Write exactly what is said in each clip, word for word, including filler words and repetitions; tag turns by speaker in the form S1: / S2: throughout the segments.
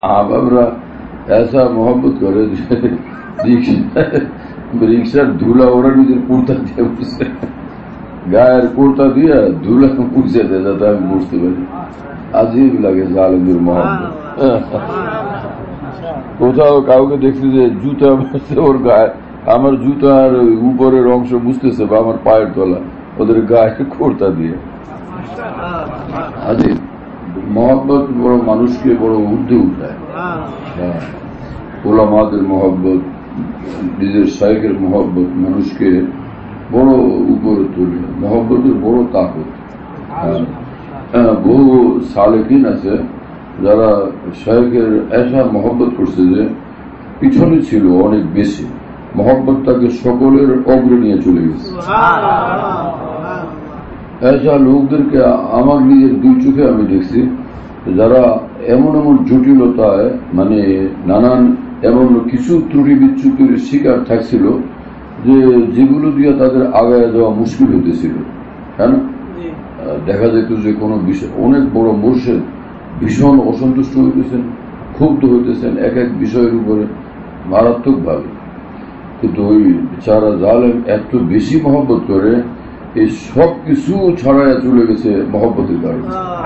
S1: আমরা ऐसा मोहब्बत करे रिक्शार धूला ওরা নিজের কুর্তা দিয়ে বুঝছে গায়ের কুর্তা দিয়ে ধুলা পুষে দেয় যাতে আমি বুঝতে পারি। আজীব লাগে জালেমের মোহাম্মত। কোথাও কাউকে দেখছি যে জুতা ওর গায়ে, আমার জুতার উপরের অংশ বুঝতেছে বা আমার পায়ের তলা, ওদের গায়ে কুর্তা দিয়ে। আজীব মোহাম্মত বড় মানুষকে বড় ঊর্ধ্বে উঠায়। ওলামাদের মহব্বত, নিজের শাইখের মহব্বত মানুষকে বড় উপরে তোলে। মহব্বতের বড় তাকত। বহু সালেকিন আছে যারা শাইখের এসা মহব্বত করছে যে পিছনে ছিল অনেক বেশি, মহব্বত তাকে সকলের অগ্রে নিয়ে চলে গেছে। এসা লোকদেরকে আমার নিজের দুই চোখে আমি দেখছি, যারা এমন এমন জটিলতায় মানে নানান এমন কিছু ত্রুটি বিচ্যুতির শিকার থাকছিল যে যেগুলো দিয়ে তাদের আগায় যাওয়া মুশকিল হইতেছিল। হ্যাঁ, দেখা যেত যে কোনো বিষয়, অনেক বড় মুর্শিদ ভীষণ অসন্তুষ্ট হইতেছেন, ক্ষুব্ধ হইতেছেন এক এক বিষয়ের উপরে মারাত্মক ভাবে, কিন্তু ওই বেচারা জালেম এত বেশি মহব্বত করে এই সব কিছু ছড়াইয়া চলে গেছে মহব্বতের কারণে,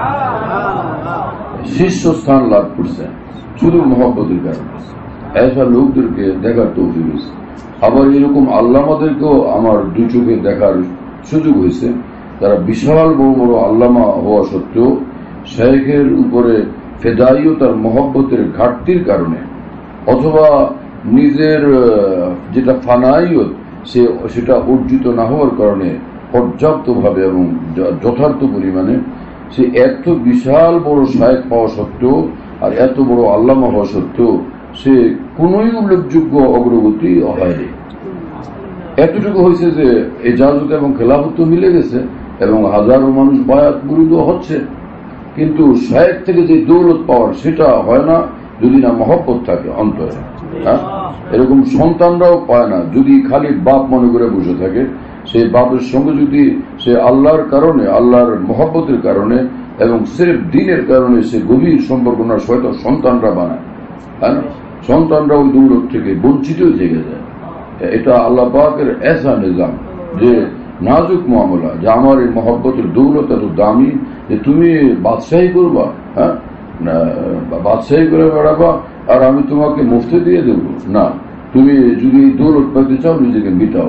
S1: শীর্ষস্থান লাভ করছে শুধু মহব্বতের কারণে। এসা লোকদেরকে দেখার তৌফিক হয়েছে। আবার এরকম আল্লামাদেরকেও আমার দুই চোখে দেখার সুযোগ হয়েছে, তারা বিশাল বড় বড় আল্লামা হওয়া সত্ত্বেও শাইখের উপরে ফেদাইয়তার মহব্বতের ঘাটতির কারণে অথবা নিজের যেটা ফানাইয়ত সে সেটা অর্জিত না হওয়ার কারণে পর্যাপ্তভাবে এবং যথার্থ পরিমাণে সে এত বিশাল বড় শাইখ পাওয়া সত্ত্বেও আর এত বড় আল্লামা হওয়া সত্ত্বেও সে কোনই উল্লেখযোগ্য অগ্রগতি হয়নি। এতটুকু হয়েছে যে এজাজত এবং খেলাফত মিলে গেছে এবং হাজারো মানুষ বায়াত মুরিদ হচ্ছে, কিন্তু শাইখ থেকে যে দৌলত পাওয়ার সেটা হয় না যদি না মহব্বত থাকে অন্তরে। হ্যাঁ, এরকম সন্তানরাও পায় না যদি খালি বাপ মনে করে বসে থাকে। সেই বাপের সঙ্গে যদি সে আল্লাহর কারণে, আল্লাহর মহব্বতের কারণে এবং সির্ফ দিনের কারণে সে গভীর সম্পর্ক না হয়তো সন্তানরা বানায়, হ্যাঁ, সন্তানরা ওই দৌলত থেকে বঞ্চিত থেকে যায়। এটা আল্লাহ পাকের এসা নিজাম যে নাজুক মামলা, যে আমার এই মহব্বতের দৌলত এত দামি যে তুমি বাদশাহী করবা, হ্যাঁ, বাদশাহী করে বেড়াবা আর আমি তোমাকে মুফতে দিয়ে দেব না। তুমি যদি এই দৌলত পাইতে চাও নিজেকে মিটাও,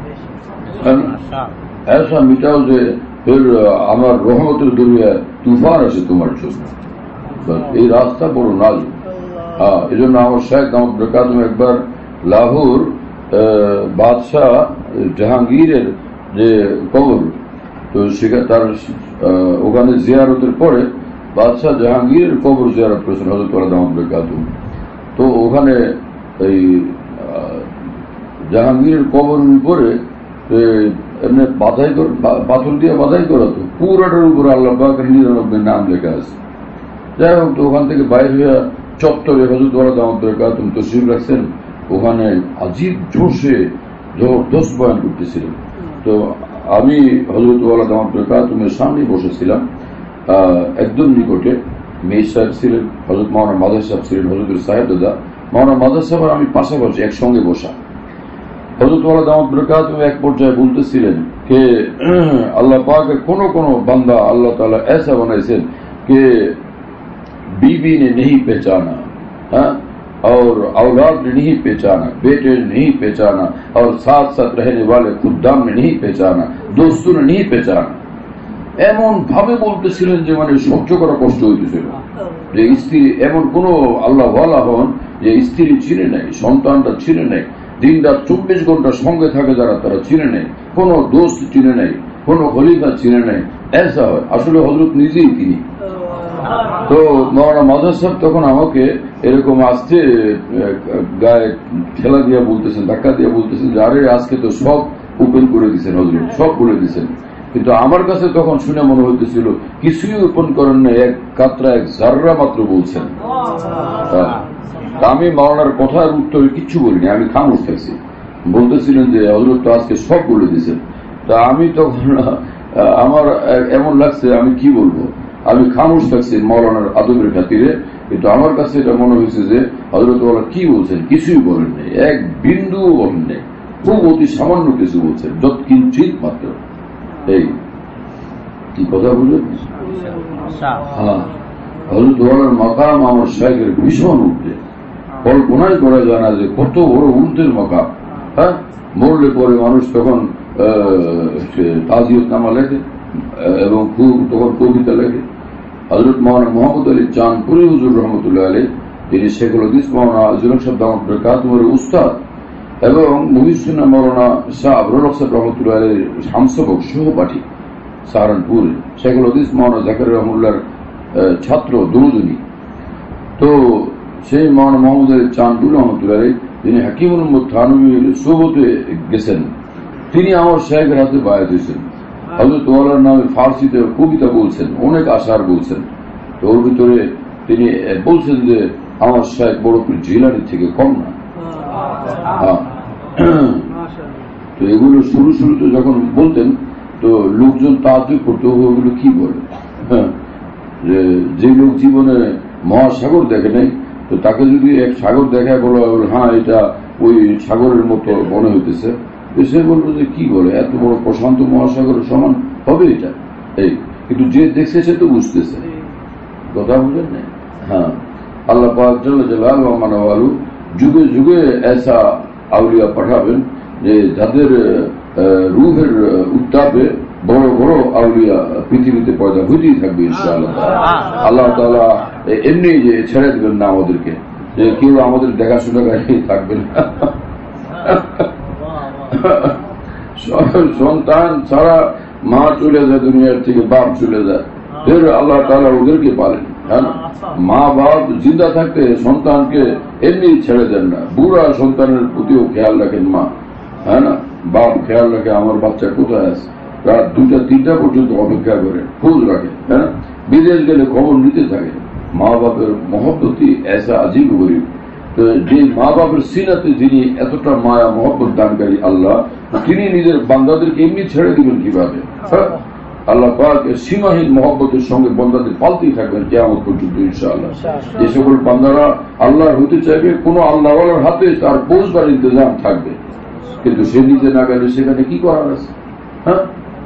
S1: এসা মিটাও যে ফের আমার রহমতের দরিয়ায় তুফান আছে তোমার জন্য। এই রাস্তা বড় নাজুক। হ্যাঁ, এই জন্য আমার শাইখ দামাত বরকাতুহ একবার লাহোর বাদশাহ জাহাঙ্গীরের যে কবর, তো সেখানে তার ওখানে জিয়ারতের পরে বাদশাহ জাহাঙ্গীরের কবর জিয়ারত করেছেন হযরত ওয়ালা দামাত বরকাতুহ। তো ওখানে এই জাহাঙ্গীরের কবরের উপরে এমনি বাধাই পাথর দিয়ে বাধাই করা, তো পুরাটার উপরে আল্লাহ পাকের নিরানব্বই নাম লেখা আছে। যাই হোক, তো ওখান থেকে বাইরে হইয়া চত্বরে হযরত ওয়ালা দামাত বরকাতুহ তশরিফ রাখছেন। ওখানে আজীব জোশে জবরদস্ত বয়ান করতেছিলেন। তো আমি হযরত ওয়ালা দামাত বরকাতুহের সামনে বসেছিলাম। একদম নিকটে মেয়ে সাহেব ছিলেন, হযরত মাওলানা মাদার সাহেব ছিলেন, হযরতের সাহেব দাদা মাওলানা মাদার সাহেব আর আমি পাশাপাশি একসঙ্গে বসা। হযরত ওয়ালা দামাত বরকাতুহ এক পর্যায়ে বলতেছিলেন যে আল্লাহ পাকের কোন কোন বান্দা আল্লাহ তাআলা ऐसा बनाइছেন कि बीवी ने नहीं पहचाना, हाँ, और औलाद ने नहीं पहचाना, बेटे ने नहीं पहचाना, और साथ साथ रहने वाले खुद्दाम ने नहीं पहचाना, दोस्तों ने नहीं पहचाना। এমন ভাবে বলতেছিলেন যে মানে সহ্য করা কষ্ট হইতেছিল, যে স্ত্রী এমন কোন আল্লাহ ওয়ালা হন যে স্ত্রী চিনে নেই, সন্তানটা চিনে নেই, দিন রাত চব্বিশ ঘন্টা সঙ্গে থাকে যারা তারা চিনে নেই, কোন দোস্ত চিনে নেই, কোন খলিফা চিনে নেই। এসা হয় আসলে হযরত নিজেই তিনি। তো মাওলানা মাদার সাহেব তখন আমাকে এরকম আসতে গায়ে ঠেলা দিয়ে বলতেছেন, ধাক্কা দিয়ে বলতেছেন যে আরে আজকে তো সব ওপেন করে দিচ্ছেন হযরত, সব বলে দিচ্ছেন। কিন্তু আমার কাছে তখন শুনে মনে হইতেছিল কিছুই ওপেন করেন না, এক কাতরা এক জাররা মাত্র বলছেন। আমি মাওলানার কথার উত্তরে কিচ্ছু বলিনি, আমি খামোশ থাকছি। বলতেছিলেন যে হযরত তো আজকে সব বলে দিচ্ছেন। তা আমি তখন আমার এমন লাগছে আমি কি বলবো, আমি খামোশ থাকছি মৌলানার আদবের খাতিরে, কিন্তু আমার কাছে এটা মনে হয়েছে যে হযরত ওয়ালা কি বলছেন, কিছুই বলেন নাই, এক বিন্দুও বলেন নাই, খুব অতি সামান্য কিছু বলছেন, যত কিঞ্চিত মাত্র। এই কি কথা বললেন? হ্যাঁ, হযরত ওয়ালার মাকাম আমার শাইখের ভীষণ উঠে, কল্পনাই করা যায় না যে কত বড় উন্নতির মাকাম। হ্যাঁ, মরলে পরে মানুষ তখন তাজিয়ত নামা লেখে এবং খুব তখন কবিতা লেখে। হযরত মাওলানা মোহাম্মদ আলী চাঁদপুরি হুজুর রহমতুল্লাহ আলাইহ, যিনি শেখুল হাদিস মাওলানা জুলুম সাহেব দামাত বরকাতুহুর উস্তাদ এবং মুহিউদ্দিন মাওলানা শাহ আবরুল হক সাহেব রহমতুল্লাহ আলাইহির হামসফক সহপাঠী, সাহারানপুরে শেখুল হাদিস মাওলানা জাকারিয়া রহমতুল্লাহর ছাত্র দুজনই। তো সেই মাওলানা মোহাম্মদ আলী চাঁদপুরি রহমতুল্লাহ আলাইহ, যিনি হাকিমুল উম্মত থানভীর সোহবতে গেছেন, তিনি আমার শাইখের হাতে বায়াত হয়েছেন। হযরত ওয়ালার নামে ফার্সিতে কবিতা বলছেন, অনেক আশার বলছেন। তো ওর ভিতরে তিনি বলছেন যে আমার শাইখ বড় জিলানি থেকে কম না। তো এগুলো শুরু শুরুতে যখন বলতেন তো লোকজন তাজ্জুব করতো, ওগুলো কি বলে, যে লোক জীবনে মহাসাগর দেখে নাই, তো তাকে যদি এক সাগর দেখায় বলা হ্যাঁ এটা ওই সাগরের মতো মনে হইতেছে, সে বলবো যে কি বলে, এত বড় প্রশান্ত মহাসাগরের সমান হবে এটা। এই কিন্তু যে দেখছে সে তো বুঝতেছে, কথা বুঝেন না? হ্যাঁ, আল্লাহ পাক জাল্লা জালালুহু ওয়া মানাওয়ালু যুগে যুগে এসা আউলিয়া পাঠাবেন যে যাদের রূহের উত্তাপে বড় বড় আউলিয়া পৃথিবীতে পয়দা হইতেই থাকবে ইনশাআল্লাহ। আল্লাহ তাআলা এমনি যে ছেড়ে দিবেন না আমাদেরকে, যে কেউ আমাদের দেখাশোনা করে থাকবে না। সন্তান ছাড়া মা চলে যায় দুনিয়ার থেকে, বাপ চলে যায়, ফের আল্লাহ তাআলা ওদেরকে পালেন। হ্যাঁ, মা বাপ জিন্দা থাকতে সন্তানকে এমনি ছেড়ে দেন না, বুড়া সন্তানের প্রতিও খেয়াল রাখেন মা। হ্যাঁ না, বাপ খেয়াল রাখে আমার বাচ্চা কোথায় আছে, রাত দুটা তিনটা পর্যন্ত অপেক্ষা করে খোঁজ রাখে। হ্যাঁ, বিদেশ গেলে খবর নিতে থাকে। মা বাপের মহব্বতই এসা আজীব গরিব। যে মা বাপের সিনাতে যিনি এতটা মায়া মহব্বত দানকারী আল্লাহ, তিনি নিজের বান্দাদেরকে এমনি ছেড়ে দিবেন কিভাবে? আল্লাহ পাক সীমাহীন মহব্বতের সঙ্গে বান্দাদের পালতেই থাকবেন কিয়ামত পর্যন্ত ইনশাআল্লাহ। যে সকল বান্দারা আল্লাহর হইতে চাইবে, কোন আল্লাহওয়ালার হাতে তার পৌঁছবার ইন্তজাম থাকবে, কিন্তু সে নিজে না গেলে সেখানে কি করার আছে? হ্যাঁ,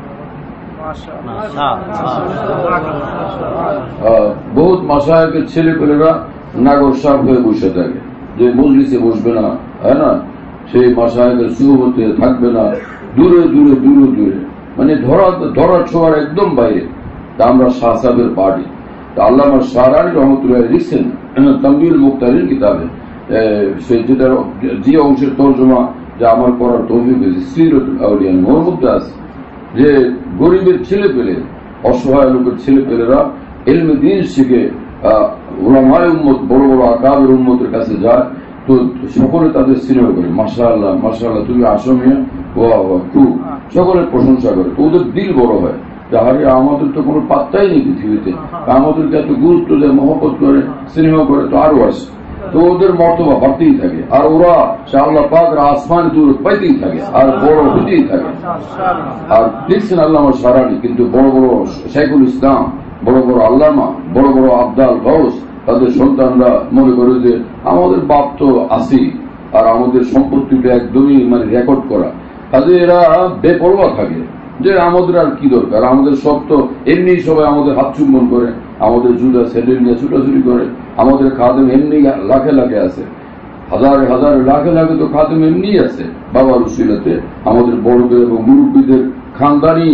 S1: বহুত মাশায়েখের ছেলে পেলেরা নাগর সাপ হয়ে বসে থাকে, যে মজলিসে বসবে না, হ্যাঁ না, সেই মাশায়েখের সুহবতে থাকবে না, দূরে দূরে দূরে দূরে, মানে ধরা ধরা ছোঁয়ার একদম বাইরে। তা আমরা শাহ সাহেবের পার্টি, তা আল্লামা শাহরানী রহমতুল্লাহ লিখছেন তামবিউল মুক্তারির কিতাবে, সে যেটা যে অংশের তর্জমা যা আমার করার তৌফিক হয়েছে সিরাতুল আউলিয়া, ওর মধ্যে আছে যে গরিবের ছেলে পেলে, অসহায় লোকের ছেলে পেলেরা ইলমে দ্বীন শিখে উলামায়ে উম্মত, বড় বড় আকাবের উম্মতের কাছে যায়, তো সকলে তাদের স্নেহ করে, মাশাআল্লাহ মাশাআল্লাহ তুমি আসো মিয়া, ওয়া ওয়া, খুব সকলের প্রশংসা করে। তো ওদের দিল বড় হয়, তাহলে আমাদের তো কোনো পাত্তাই নেই পৃথিবীতে, আমাদেরকে এত গুরুত্ব দেয়, মহব্বত করে, স্নেহ করে, তো আরো আসে, তো ওদের মর্তবা বাড়তেই থাকে, আর ওরা সে আল্লাহ পাকের আসমান দূর পাইতেই থাকে, আর বড় হইতেই থাকে। আর দেখছেন আল্লামা শাহরানী, কিন্তু বড় বড় শাইখুল ইসলাম, বড় বড় আল্লামা, বড় বড় আবদাল গাউস, তাদের সন্তানরা মনে করে যে আমাদের বাপ তো আছেই, আর আমাদের সম্পত্তিটা একদমই মানে রেকর্ড করা, তাদের এরা বেপরোয়া থাকে যে আমাদের আর কি দরকার, আমাদের সব তো এমনি, সবাই আমাদের হাত চুম্বন করে, আমাদের জুতা স্যান্ডেল নিয়ে ছুটাছুটি করে, আমাদের খাদেম এমনি লাখে লাখে আছে, হাজারে হাজারে লাখে লাখে তো খাদেম এমনি আছে বাবার উসিলাতে, আমাদের বড়দের এবং মুরব্বীদের খানদানি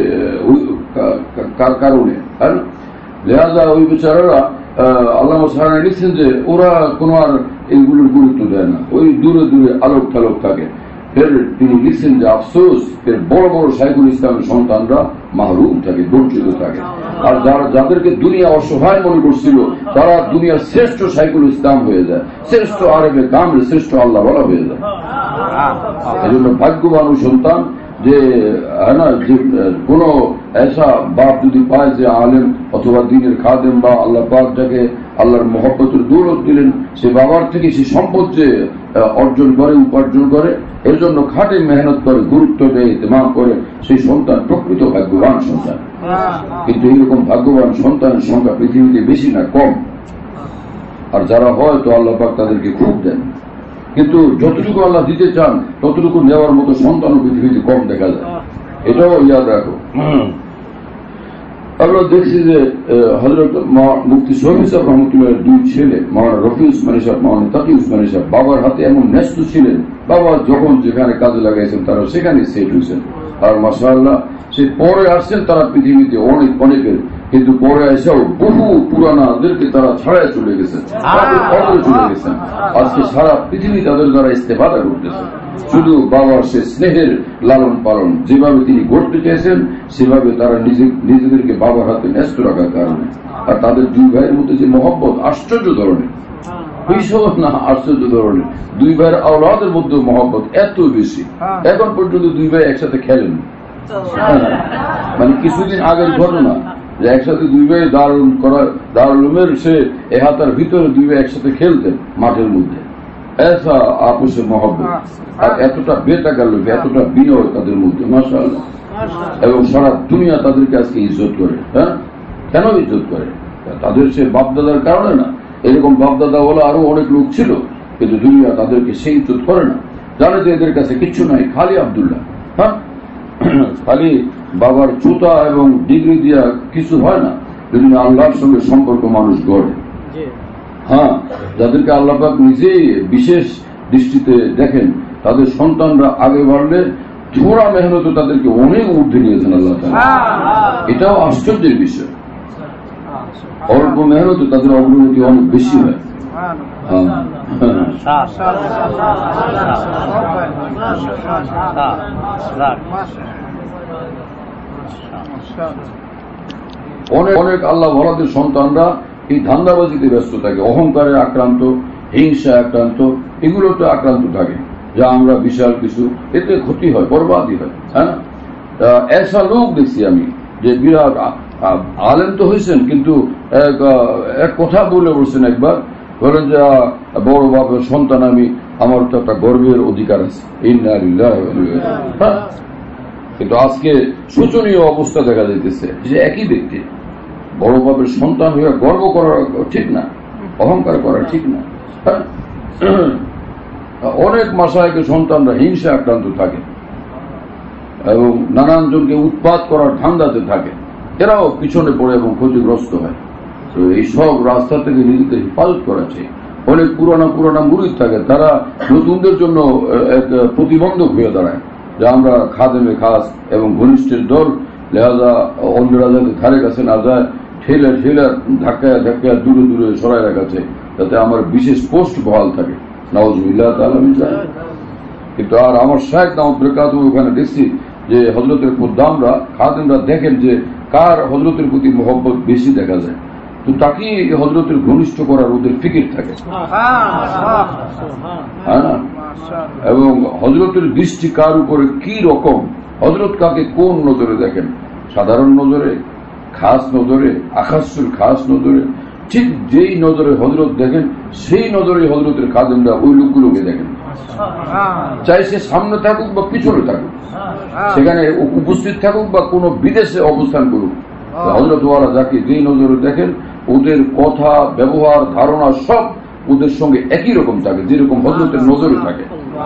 S1: কারণে। হ্যাঁ, লেহাজা ওই বেচারারা আল্লামা শাহরানী লিখছেন যে ওরা কোনো আর এইগুলোর গুরুত্ব দেয় না, ওই দূরে দূরে আলোক থালোক থাকে। ফের তিনি লিখছেন যে আফসোস, ফের বড় বড় শাইখুল ইসলামের সন্তানরা মাহরুম থাকে, বঞ্চিত থাকে, আর যারা যাদেরকে দুনিয়া অসহায় মনে করছিল তারা দুনিয়ার শ্রেষ্ঠ শাইখুল ইসলাম হয়ে যায়, শ্রেষ্ঠ আরেবে কামেল, শ্রেষ্ঠ আল্লাহ বলা হয়ে যায়। এই জন্য ভাগ্যবান ওই সন্তান যে হ্যাঁ না, যে কোন এসা বাপ যদি পায় যে আলেম অথবা দিনের খাদেম, বা আল্লাহ পাক যাকে আল্লাহর মহব্বতের দৌলত দিলেন, সে বাবার থেকে সে সম্পদ যে অর্জন করে, উপার্জন করে, এর জন্য খাটে মেহনত করে, গুরুত্ব দেয়, ইহতিমাম করে, সেই সন্তান প্রকৃত ভাগ্যবান সন্তান। কিন্তু এইরকম ভাগ্যবান সন্তানের সংখ্যা পৃথিবীতে বেশি না, কম। আর যারা হয় তো আল্লাহ পাক তাদেরকে খুব দেন, কিন্তু যতটুকু আল্লাহ দিতে চান ততটুকু নেওয়ার মতো সন্তানও পৃথিবীতে কম দেখা যায়, এটাও ইয়াদ রাখো। আমরা দেখছি যে হযরত মুফতি শহীদ সাহেব রহমতুল্লাহের দুই ছেলে মাওলানা রফি উসমানী সাহেব, মাওলানা তাকি উসমানী সাহেব বাবার হাতে এমন ন্যস্ত ছিলেন, বাবা যখন যেখানে কাজে লাগাইছেন তারা সেখানে সেট হয়েছেন। আর মাশাআল্লাহ সে পরে আসছেন তারা পৃথিবীতে অনেক অনেকের, কিন্তু পরে এসেও বহু পুরানাদেরকে তারা ছাড়াই চলে গেছেন, চলে গেছেন। আজকে সারা পৃথিবী তাদের দ্বারা ইস্তেফাদা করতেছে। শুধু বাবার সে স্নেহের লালন পালন যেভাবে তিনি করতে চেয়েছেন সেভাবে তারা নিজেদেরকে বাবার হাতে ন্যস্ত রাখার কারণে, আর তাদের দুই ভাইয়ের মধ্যে যে মহব্বত আশ্চর্য ধরনের, ভীষণ না আশ্চর্য ধরনের। দুই ভাইয়ের আওলাদের মধ্যে মহব্বত এত বেশি, এখন পর্যন্ত দুই ভাই একসাথে খেলেন। মানে কিছুদিন আগের ঘটনা যে একসাথে দুই ভাই দারুল করা দারুলের সে এহাতার ভিতরে দুই ভাই একসাথে খেলতেন মাঠের মধ্যে, এসা আপুসে মহব্বত, আর এতটা বেতাকার লোক, এতটা বিনয় তাদের মধ্যে মাশাআল্লাহ। এবং সারা দুনিয়া তাদেরকে আজকে ইজ্জত করে। হ্যাঁ, কেন ইজ্জত করে? তাদের সে বাপদাদার কারণে না, এরকম বাপদাদা বলা আরো অনেক লোক ছিল, কিন্তু দুনিয়া তাদেরকে সেই ইজ্জত করে না। জানে যে এদের কাছে কিচ্ছু নাই, খালি আব্দুল্লাহ। হ্যাঁ, খালি বাবার জুতা এবং ডিগ্রি দিয়া কিছু হয় না, যদি আল্লাহর সঙ্গে সম্পর্ক মানুষ গড়ে। হ্যাঁ, যাদেরকে আল্লাহ পাক নিজেই বিশেষ দৃষ্টিতে দেখেন, তাদের সন্তানরা আগে বাড়লে থোড়া মেহনত তাদেরকে অনেক ঊর্ধ্বে নিয়েছেন আল্লাহ তাআলা। এটাও আশ্চর্যের বিষয়, অল্প মেহনত তাদের অগ্রগতি অনেক বেশি হয়। অনেক অনেক আল্লাহ ভরাদের সন্তানরা এই ধান্দাবাজিতে ব্যস্ত থাকে, অহংকারে আক্রান্ত, হিংসা আক্রান্ত, এগুলোতে আক্রান্ত থাকে, যা আমরা বিশাল কিছু, এতে ক্ষতি হয়, বরবাদি হয়। হ্যাঁ, এসা লোক দেখছি আমি যে বিরাট আলেম তো হয়েছেন, কিন্তু এক কথা বলে বলছেন একবার, বলেন যে বড় বাপের সন্তান আমি, আমার তো একটা গর্বের অধিকার আছে। কিন্তু আজকে শোচনীয় অবস্থা দেখা যাইতেছে যে একই ব্যক্তি বড় বাপের সন্তান হয়ে গর্ব করা ঠিক না, অহংকার করা ঠিক না। অনেক মাসায়কে সন্তানরা হিংসা আক্রান্ত থাকে এবং নানান জনকে উৎপাত করার ধান্দাতে থাকে, এরাও পিছনে পড়ে এবং ক্ষতিগ্রস্ত হয়। তো এই সব রাস্তা থেকে নিজেদের হেফাজত করা চাই। অনেক পুরানা পুরানা মুরিদ থাকে, তারা নতুনদের জন্য এক প্রতিবন্ধক হয়ে দাঁড়ায়, যে আমরা খাদেমে খাস এবং ঘনিষ্ঠের দল, লেহাজা অন্যরা যাতে ধারে কাছে না যায়, ঠেলে ঠেলে ধাক্কায় ধাক্কায় দূরে দূরে সরাই রাখাছে, যাতে আমার বিশেষ পোস্ট বহাল থাকে। নাউজুবিল্লাহ তাআলা মিন যালিক। কিন্তু আর আমার শায়েখ দাউদ বরকাতুহু ওখানে দেখছি যে হযরতের খুদ্দামরা খাদেমরা দেখেন যে কার হযরতের প্রতি মহব্বত বেশি দেখা যায়, তো তাকে হযরতের ঘনিষ্ঠ করার ওদের ফিকির থাকে। হ্যাঁ না, এবং হযরতের দৃষ্টি কার উপরে কি রকম, হযরত কাকে কোন নজরে দেখেন, সাধারণ নজরে, খাস নজরে, আখাসুল খাস নজরে, ঠিক যেই নজরে হযরত দেখেন সেই নজরে হযরতের খাদেমরা ওই লোকগুলোকে দেখেন, চাই সে সামনে থাকুক বা পিছনে থাকুক, সেখানে উপস্থিত থাকুক বা কোনো বিদেশে অবস্থান করুক, হযরত ওয়ালা যাকে যেই নজরে দেখেন ওদের কথা, ব্যবহার, ধারণা সব ওদের সঙ্গে একই রকম থাকে, যেরকম হযরতের নজরে থাকে।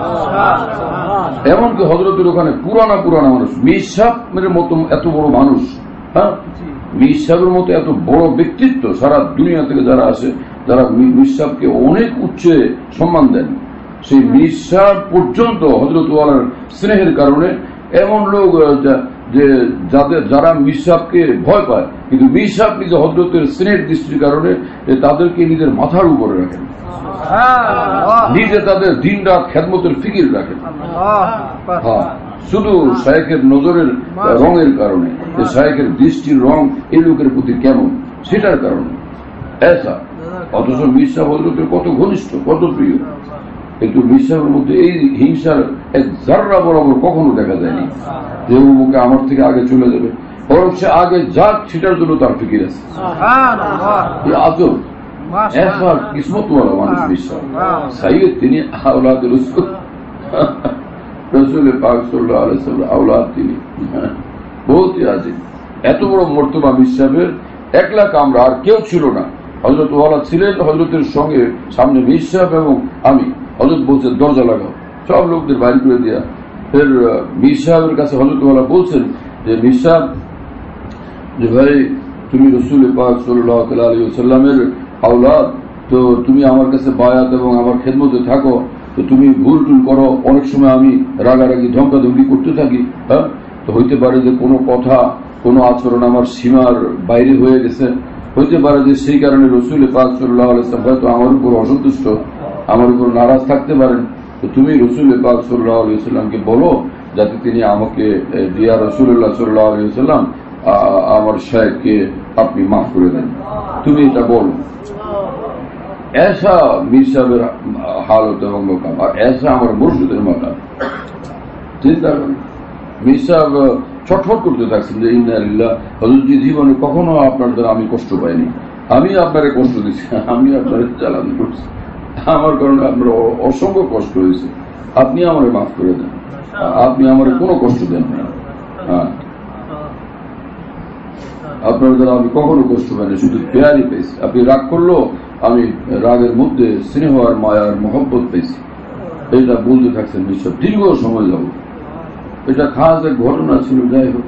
S1: এমনকি হযরতের ওখানে পুরানা পুরানা মানুষ, মীর সাহেবের মতো এত বড় মানুষ, হ্যাঁ, মীর সাহেবের মতো এত বড় ব্যক্তিত্ব সারা দুনিয়া থেকে যারা আসে, যারা মীর সাহেবকে অনেক উচ্চে সম্মান দেন, সেই মীর সাহেব পর্যন্ত হযরত ওয়ালার স্নেহের কারণে এমন লোক যে যাদের যারা মীর সাহেবকে ভয় পায়, কিন্তু মীর সাহেব নিজে হযরতের স্নেহের দৃষ্টির কারণে তাদেরকে নিজের মাথার উপরে রাখেন, নিজে তাদের দিন রাত খেদমতের ফিকির রাখেন। হ্যাঁ, শুধু শায়েখের নজরের রঙের কারণে, যে শায়েখের দৃষ্টির রং এই লোকের প্রতি কেমন সেটার কারণে এসা। অথচ মীর সাহেব হযরতের কত ঘনিষ্ঠ, কত প্রিয়, কিন্তু মীর সাহেবের মধ্যে এই হিংসার এক জাররা বরাবর কখনো দেখা যায়নি যে ও মুখে আমার থেকে আগে চলে যাবে, বরং সে আগে যাক সেটার জন্য তার ফিকির আছে। আজব এসা কিসমতওয়ালা মানুষ মীর সাহেব সাইয়্যিদ, তিনি আওলাদ রাসূল, রাসূল পাক সাল্লাল্লাহু আলাইহি ওয়াসাল্লাম আওলাদ, তিনি বহুত আজিব। এত বড় মর্তবা মীর সাহেবের, একলা কামরা, আর কেউ ছিল না। হযরত ওয়ালা ছিলেন, হযরতের সঙ্গে সামনে মীর সাহেব এবং আমি। হযরত বলছেন দরজা লাগাও, সব লোকদের বাইরে করে দেওয়া। ফের মীর সাহেবের কাছে হযরত ওয়ালা বলছেন যে মীর সাহেব, যে ভাই তুমি রাসূল পাক সাল্লাল্লাহু আলাইহি ওয়াসাল্লামের আওলাদ, তো তুমি আমার কাছে বায়াত এবং আমার খেদমতে থাকো, তো তুমি ভুল টুল করো, অনেক সময় আমি রাগারাগি ধমকাধমকি করতে থাকি, হ্যাঁ, তো হইতে পারে যে কোনো কথা কোনো আচরণ আমার সীমার বাইরে হয়ে গেছে, হইতে পারে যে সেই কারণে রাসূল পাক সাল্লাল্লাহু আলাইহি ওয়াসাল্লাম হয়তো আমার উপর অসন্তুষ্ট, আমার উপর নারাজ থাকতে পারেন। তো তুমি রাসূল পাক সাল্লাল্লাহু আলাইহি ওয়াসাল্লামকে বলো যাতে তিনি আমাকে দিয়া রাসূলুল্লাহ সাল্লাল্লাহু আলাইহি ওয়াসাল্লাম আমার শায়েখকে আপনি মাফ করে দেন, তুমি এটা বলো। ऐसा মীর সাহেবের হালত এবং মোকাম, আর ऐसा আমার মুর্শিদের মাকাম। চিন্তা করেন, মীর সাহেব ছটফট করতে থাকছেন যে ইন্না লিল্লাহ, হুজুরজি জীবনে কখনো আপনার দ্বারা আমি কষ্ট পাইনি, আমি আপনারে কষ্ট দিচ্ছি, আমি আপনারে জ্বালানি করছি, আমার কারণে আপনার অসংখ্য কষ্ট হয়েছে, আপনি আমারে মাফ করে দেন, আপনি আমারে কোনো কষ্ট দেন না, হ্যাঁ, আপনার দ্বারা আমি কখনো কষ্ট পাইনি, শুধু পেয়ারই পেয়েছি। আপনি রাগ করলো, আমি রাগের মধ্যে স্নেহ আর মায়ার মহব্বত পেয়েছি। এটা বলতে থাকছেন নিশ্চয় দীর্ঘ সময় যাব। এটা খাস এক ঘটনা ছিল। যাই হোক,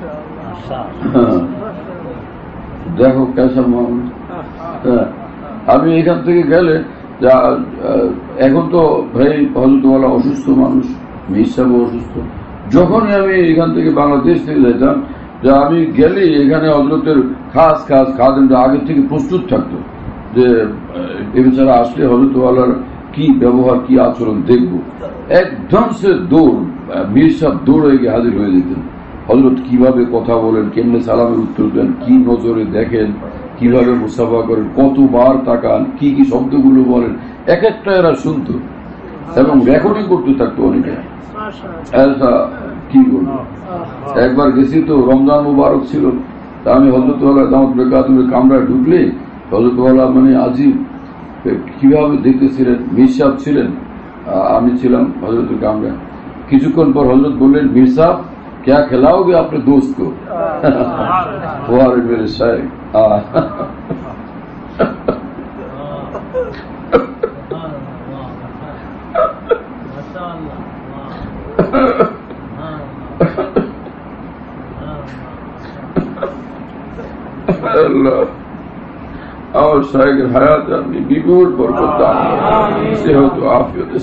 S1: দেখো কেসা মোহাম্মদ, আমি এখান থেকে গেলে এখন তো ভাই হযরত ওয়ালা অসুস্থ মানুষ, মীর সাহেব অসুস্থ। যখনই আমি এখান থেকে বাংলাদেশ থেকে যেতাম, যে আমি গেলে এখানে হযরতের খাস খাস খাদেমরা আগে থেকে প্রস্তুত থাকতো যে এ বেচারা আসলে হযরত ওয়ালার কি ব্যবহার কি আচরণ দেখবো। একদম সে দৌড়, মীর সাহেব দৌড় হয়ে গিয়ে হাজির হয়ে যেতেন। হযরত কিভাবে কথা বলেন, কেমনে সালামের উত্তর দেন, কি নজরে দেখেন, কিভাবে মুসাফা করেন, কতবার তাকান, কি কি শব্দগুলো বলেন, এক একটা এরা শুনত এবং রেকর্ডিং করতে থাকতো অনেকে। কি বলবো, একবার গেছি তো রমজান মুবারক ছিল, তা আমি হযরত ওয়ালা দাওয়াত বেকাতুমের কামরায় ঢুকলে হযরত ওয়ালা মানে আজিব কিভাবে দেখতেছিলেন। মীর সাহেব ছিলেন, আমি ছিলাম হযরতের কামরায়। কিছুক্ষণ পর হযরত বললেন, মীর সাহেব क्या खिलाओगे अपने दोस्त को? वाह मेरे शायख, अल्लाह और शायख हयात अपनी बिगुर बरकत दान, सेहत व आफियत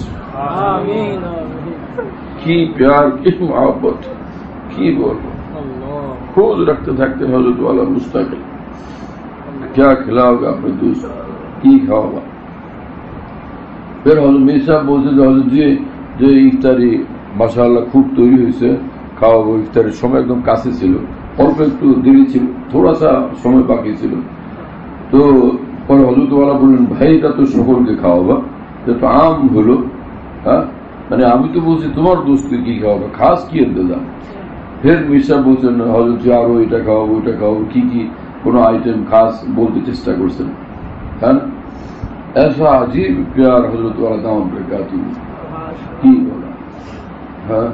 S1: की प्यार की मोहब्बत की बोलो, खोज रखते थकते हजरत वाला मुस्तकिल, क्या खिलाओगे अपने दोस्त, की खाओगा। फिर हजरत मीर साहब बोलते थे, हजरत जी যে ইফতারি মাশাআল্লাহ খুব তৈরি হয়েছে, খাওয়াবো। ইফতারের সময় একদম কাছে ছিল, অল্প একটু দেরি ছিল, থোড়াসা সময় বাকি ছিল। তো পরে হযরত ওয়ালা বললেন, ভাই এটা তো সকলকে খাওয়াবা, এটা আম হলো, হ্যাঁ, মানে আমি তো বলছি তোমার দোস্তকে কি খাওয়াবে, খাস কি ইন্তজাম। ফের মীর সাহেব বলছেন, হযরত জি আরো এটা খাওয়াবো ওইটা খাওয়াবো, কি কি কোন আইটেম খাস বলতে চেষ্টা করছেন। হ্যাঁ, ऐसा अजीब प्यार हजरत वाला दाम बेकातुम की बोला, हाँ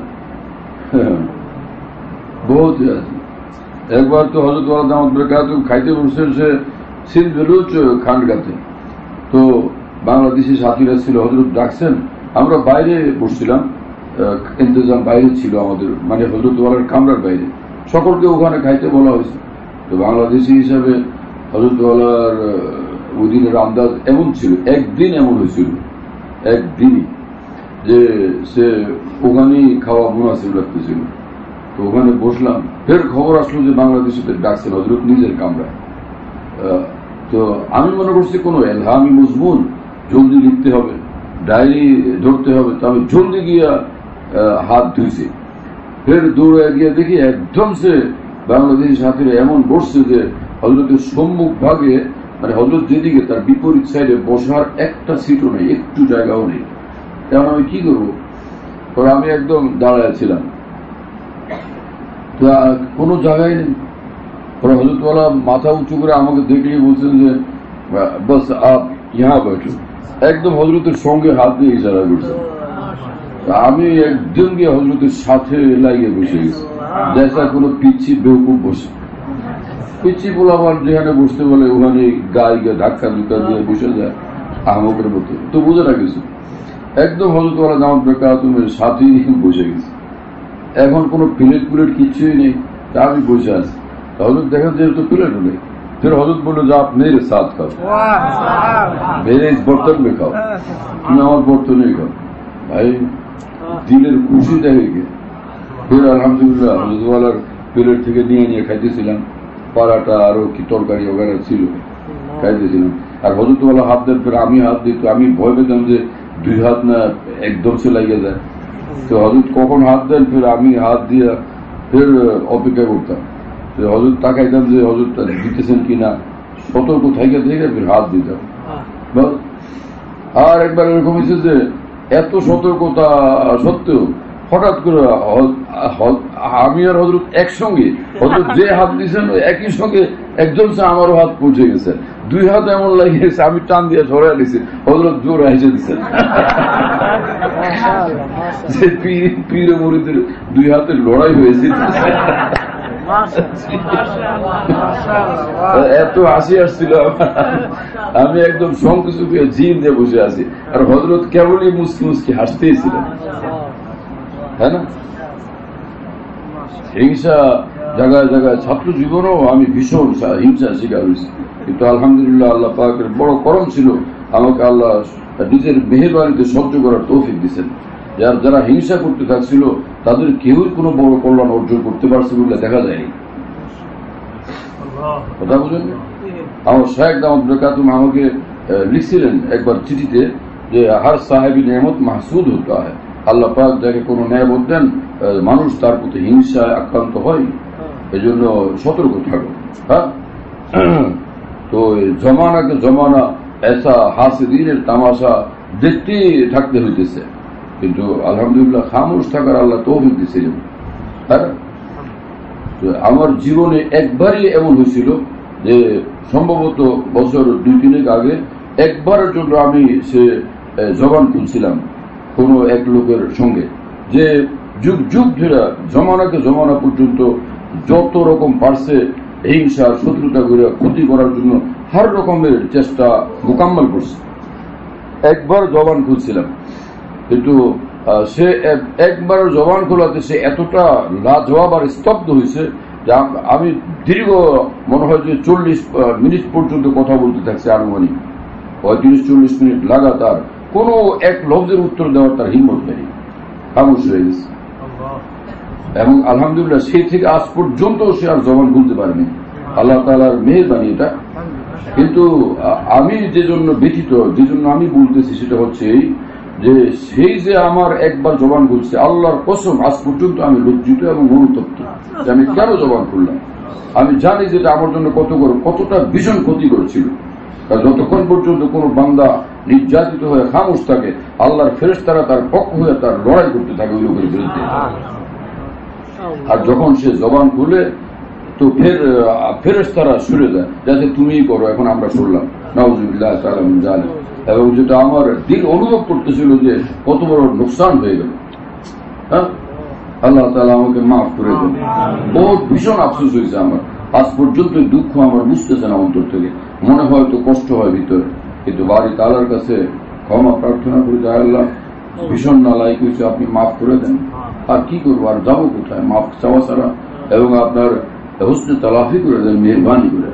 S1: बहुत ही अजीब। एक बार तो हजरत वाला दाम बेकातुम खाइते बसছেন সে সিন্ধ বেলুচ খানগাতে। তো বাংলাদেশি সাথীরা ছিল, হজরত ডাকছেন, আমরা বাইরে বসছিলাম, ইন্তজাম বাইরে ছিল আমাদের, মানে হযরত ওয়ালার কামরার বাইরে, সকলকে ওখানে খাইতে বলা হয়েছে। তো বাংলাদেশি হিসাবে হযরত ওয়ালার ওই দিনের আন্দাজ এমন ছিল, একদিন এমন হয়েছিল, একদিনই যে সে ওখানেই খাওয়া মুনাসিব লাগতেছিল। তো ওখানে বসলাম, ফের খবর আসলো যে বাংলাদেশিদের ডাকছেন হযরত নিজের কামরায়। তো আমি মনে করছি কোনো এলহামি মজমুন, জলদি লিখতে হবে, ডায়েরি ধরতে হবে। তো আমি জলদি গিয়া হাত ধুইছি, ফের দৌড়ে গিয়ে দেখি একদম সে বাংলাদেশি সাথীরা এমন বসছে যে হযরতের সম্মুখ ভাগে, মানে হযরত যেদিকে তার বিপরীত সাইডে বসার একটা সিটও নেই, একটু জায়গাও নেই। কারণ আমি কি করবো, আমি একদম দাঁড়ায় ছিলাম, কোনো জায়গায় নেই। পরে হযরত ওয়ালা মাথা উঁচু করে আমাকে দেখলেই বলছেন যে বাস আপ ইহা বসো, একদম হযরতের সঙ্গে হাত দিয়ে ইশারা করছেন। আমি একদম গিয়ে হযরতের সাথে লাগিয়ে বসে গেছি, যেসা কোনো পিচ্ছি বেউকুফ বসে। পিচ্ছি পোলাবার যেখানে বসতে বলে ওখানে গায়ে গিয়ে ধাক্কা ধুক্কা দিয়ে বসে যায় আহমকের মতো, তো বুঝে না কিছু। একদম হজরত ওয়ালা জামাত বেকাতুমের সাথেই বসে গেছে। এখন কোনো প্লেট প্লেট কিচ্ছুই নেই, তা আমি বসে আছি। হজরত দেখেন যেহেতু প্লেটও নেই, फिर हजरत बोले जो आप मेरे साथ खाओ, मेरे इस बर्तन में खाओ, তুমি আমার বর্তনে খাও। ভাই দিলের খুশি দেখে গিয়ে ফের আলহামদুলিল্লাহ হজরতওয়ালার প্লেট থেকে নিয়ে নিয়ে খাইতেছিলাম, পারাটা আরো কি তরকারি ওগারা ছিল, খাইতেছিলাম। আর হজরতওয়ালা হাত দেন, ফের আমি হাত দিত, আমি ভয় পেতাম যে দুই হাত না একদম সে লাগিয়ে যায়। তো হজরত কখন হাত দেন, ফের আমি হাত দিয়ে ফের অপেক্ষা করতাম। হজরত তাকাইতাম যে হজরত দিতেছেন কিনা, সতর্ক থেকে থেকে ফের হাত দিতাম। আর একবার এরকম হয়েছে যে এত সতর্কতা সত্ত্বেও হঠাৎ করে আমি আর হজরত একসঙ্গে, হজরত যে হাত দিয়েছেন একই সঙ্গে একজন সে আমারও হাত পৌঁছে গেছে, দুই হাত এমন লাগিয়েছে আমি টান দিয়ে সরাই দিয়েছি, হজরত জোর হেসে দিচ্ছেন। যে পীর মুরিদের দুই হাতের লড়াই হয়েছে, এত হাসি আসছিল আমি একদম সংকুচুকে জিন দিয়ে বসে আছি, আর হজরত কেবলই মুসকি মুসকি হাসতেই ছিলেন। হ্যাঁ না, হিংসা জায়গায় জায়গায় ছাত্র জীবনেও আমি ভীষণ হিংসা শিকার হয়েছি, কিন্তু আলহামদুলিল্লাহ আল্লাহ পাকের বড় করম ছিল, আমাকে আল্লাহ নিজের মেহেরবানিতে সহ্য করার তৌফিক দিচ্ছেন। যার যারা হিংসা করতে থাকছিল তাদের কেউই কোনো বড় কল্যাণ অর্জন করতে পারছে বলে দেখা যায়নি। কথা বুঝেন? আমার শায়েখ দামাত বেকাতুম আমাকে লিখছিলেন একবার চিঠিতে যে হার সাহেবী নেয়ামত মাহসুদ হতে হয়, আল্লাহ পাক যাকে কোনো নেয়ামত দেন মানুষ তার প্রতি হিংসায় আক্রান্ত হয়, এজন্য সতর্ক থাকো। হ্যাঁ, তো জমানাকে জমানা এসা হাসিদিনের তামাশা দেখতে থাকতে হইতেছে, কিন্তু আলহামদুলিল্লাহ খামোশ থাকার আল্লাহ তৌফিক দিয়েছিলেন। হ্যাঁ, আমার জীবনে একবারই এমন হয়েছিল যে সম্ভবত বছর দুই তিনেক আগে একবারের জন্য আমি সে জবান খুলছিলাম কোন এক লোকের সঙ্গে, যে যুগ যুগ ধরে জমানাকে জমানা পর্যন্ত যত রকম পারছে হিংসা শত্রুতা করে ক্ষতি করার জন্য হর রকমের চেষ্টা মোকাম্মল করছে, একবার জবান খুলছিলাম। কিন্তু সে একবার জবান খোলাতে সে এতটা লাজবাব আর স্তব্ধ হয়েছে যে আমি দীর্ঘ মনে হয় যে চল্লিশ মিনিট পর্যন্ত কথা বলতে থাকছে, আনুমানিক পঁয়ত্রিশ চল্লিশ মিনিট লাগাতার কোনো এক লফজের উত্তর দেওয়ার তার হিম্মত নেই, খামোশ হয়ে গেছে। এবং আলহামদুলিল্লাহ সেই থেকে আজ পর্যন্ত সে আর জবান খুলতে পারেনি, আল্লাহ তাআলার মেহেরবানি এটা। কিন্তু আমি যে জন্য ব্যথিত, যে জন্য আমি বলতেছি সেটা হচ্ছে এই যে সেই যে আমার একবার জবান খুলছে, আল্লাহর কসম আজ পর্যন্ত আমি লজ্জিত এবং অনুতপ্ত যে আমি কেন জবান খুললাম। আমি জানি যে এটা আমার জন্য কত কতটা ভীষণ ক্ষতি করেছিল। যতক্ষণ পর্যন্ত কোন বান্দা নির্যাতিত হয়ে খামোশ থাকে, আল্লাহর ফেরেশতারা তার পক্ষ হয়ে তার লড়াই করতে থাকে ওই লোকের বিরুদ্ধে। আর যখন সে জবান খুলে তো ফের ফেরেশতারা সরে যায়, যাতে তুমিই করো, এখন আমরা শুনলাম নাউযুবিল্লাহ তাআলা মিন যালিক। এবং যেটা আমার দিল অনুভব করতেছিল যে কত বড় নোকসান হয়ে গেল। হ্যাঁ, আল্লাহ তাআলা আমাকে মাফ করে দেন। বহুত ভীষণ আফসোস হয়েছে আমার, আজ পর্যন্ত দুঃখ আমার বুঝতেছে না অন্তর থেকে, মনে হয় তো কষ্ট হয় ভিতরে, কিন্তু বাড়ি তাআলার কাছে ক্ষমা প্রার্থনা করি, যে আল্লাহ ভীষণ নালায়েক হয়েছে, আপনি মাফ করে দেন। আর কি করবো, আর যাবো কোথায় মাফ চাওয়া ছাড়া? এবং আপনার হুসনে তালাফি করে দেন, মেহরবানি করে।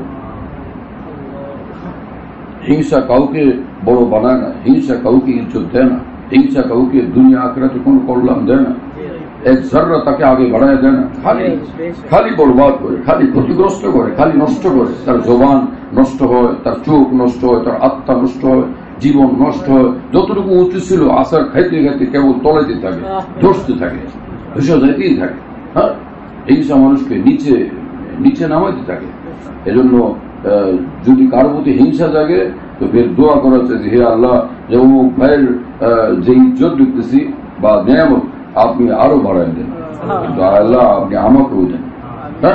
S1: হিংসা কাউকে বড় বানায় না, হিংসা কাউকে ইজ্জত দেয় না, হিংসা কাউকে দুনিয়া আখিরাতে কোনো কল্যাণ দেয় না, এক জাররা তাকে আগে বাড়ায় দেয় না, খালি খালি বরবাদ করে, খালি ক্ষতিগ্রস্ত করে, খালি নষ্ট করে। তার জবান নষ্ট হয়, তার চোখ নষ্ট হয়, তার আত্মা নষ্ট হয়, জীবন নষ্ট হয়। যতটুকু উঁচু ছিল আসার খাইতে খাইতে কেবল তলাইতে থাকে, ধসতে থাকে, ধসে যাইতেই থাকে। হ্যাঁ, হিংসা মানুষকে নিচে নিচে নামাইতে থাকে। এজন্য যদি কারো প্রতি হিংসা জাগে তো ফের দোয়া করা হচ্ছে যে হে আল্লাহ, যে অমুক ভাইয়ের যে ইজ্জত দেখতেছি বা নিয়ামত আপনি আরো বাড়াই দেন, কিন্তু আল্লাহ আপনি আমাকেও দেন। হ্যাঁ,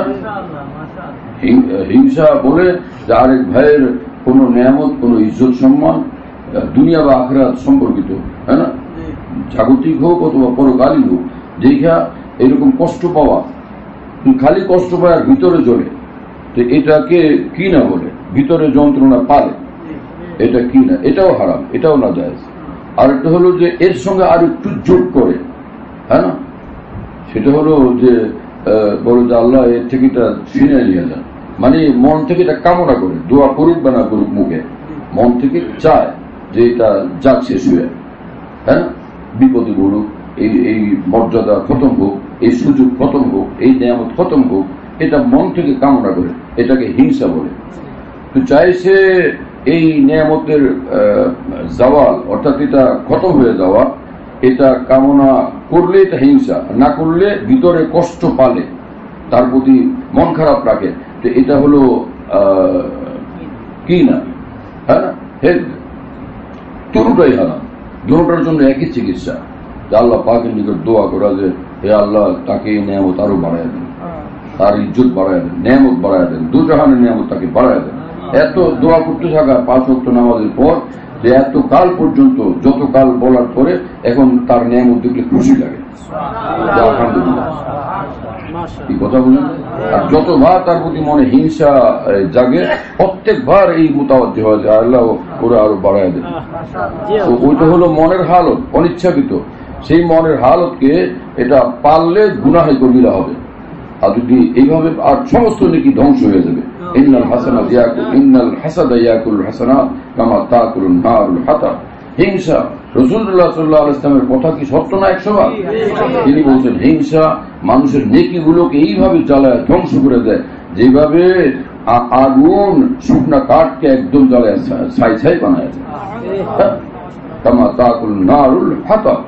S1: হিংসা বলে যে আরেক ভাইয়ের কোন নিয়ামত, কোন ইজ্জত সম্মান দুনিয়া বা আখিরাত সম্পর্কিত, হ্যাঁ না, জাগতিক হোক অথবা পরকালীন হোক, দেখা এরকম কষ্ট পাওয়া, খালি কষ্ট পাওয়ার ভিতরে জ্বলে, তো এটাকে কি না বলে, ভিতরে যন্ত্রণা পালে, এটা কি না, এটাও হারাম, এটাও না জায়েজ। আর একটা হলো যে এর সঙ্গে আর একটু যোগ করে, হ্যাঁ না, সেটা হলো যে বলো যে আল্লাহ এর থেকে এটা ছিনে নিয়ে যান, মানে মন থেকে এটা কামনা করে, দোয়া করুক বা না করুক মুখে, মন থেকে চায় যে এটা যাক শেষ হয়ে, হ্যাঁ না, বিপদে পড়ুক, এই এই মর্যাদা খতম হোক, এই সুযোগ খতম হোক, এই নিয়ামত খতম হোক, এটা মন থেকে কামনা করে, এটাকে হিংসা বলে। তো চাইছে এই নিয়ামতের জাওয়াল, অর্থাৎ এটা খতম হয়ে যাওয়া, এটা কামনা করলে এটা হিংসা, না করলে ভিতরে কষ্ট পালে, তার প্রতি মন খারাপ রাখে, তো এটা হলো কি না, হ্যাঁ না, দুটোটাই হারাম। দুটোটার জন্য একই চিকিৎসা, যে আল্লাহ পাকের নিকট দোয়া করা যে হে আল্লাহ তাকে এই নিয়ামত আরো বাড়ায় দেন, তার ইজ্জত বাড়ায় দেন, নিয়ামত বাড়ায় দেন, দু জাহানের নিয়ামত তাকে বাড়ায় দেন। এত দোয়া করতে থাকা পাঁচ ওয়াক্ত নামাজের পর, যে এত কাল পর্যন্ত, যত কাল বলার পরে এখন তার নিয়ামত দেখলে খুশি লাগে, আলহামদুলিল্লাহ, এই কথা বলেন। আর যতবার তার প্রতি মনে হিংসা জাগে, প্রত্যেকবার এই মোতাবজ্জে হয় যে আল্লাহ ওরা আরো বাড়ায় দেন। তো ওইটা হলো মনের হালত, অনিচ্ছাকৃত। সেই মনের হালতকে এটা পারলে গুনাহে কবিরা হবে, আর যদি এইভাবে আর সমস্ত নেকি ধ্বংস হয়ে যাবে। ইন্নাল হাসানাত ইয়াকুল ইন্নাল হাসাদা ইয়াকুল হাসানাত কামা তাকুলুন নারুল হাতাব। হিংসা, রাসূলুল্লাহ সাল্লাল্লাহু আলাইহি ওয়াসাল্লামের কথা কি সত্য না একশো বার? তিনি বলছেন হিংসা মানুষের নেকিগুলোকে এইভাবে জ্বালায় ধ্বংস করে দেয়, যেভাবে আগুন শুকনা কাঠকে একদম জ্বালায় ছাই ছাই বানায় দেয়, কামা তাকুলুন নারুল হাতাব।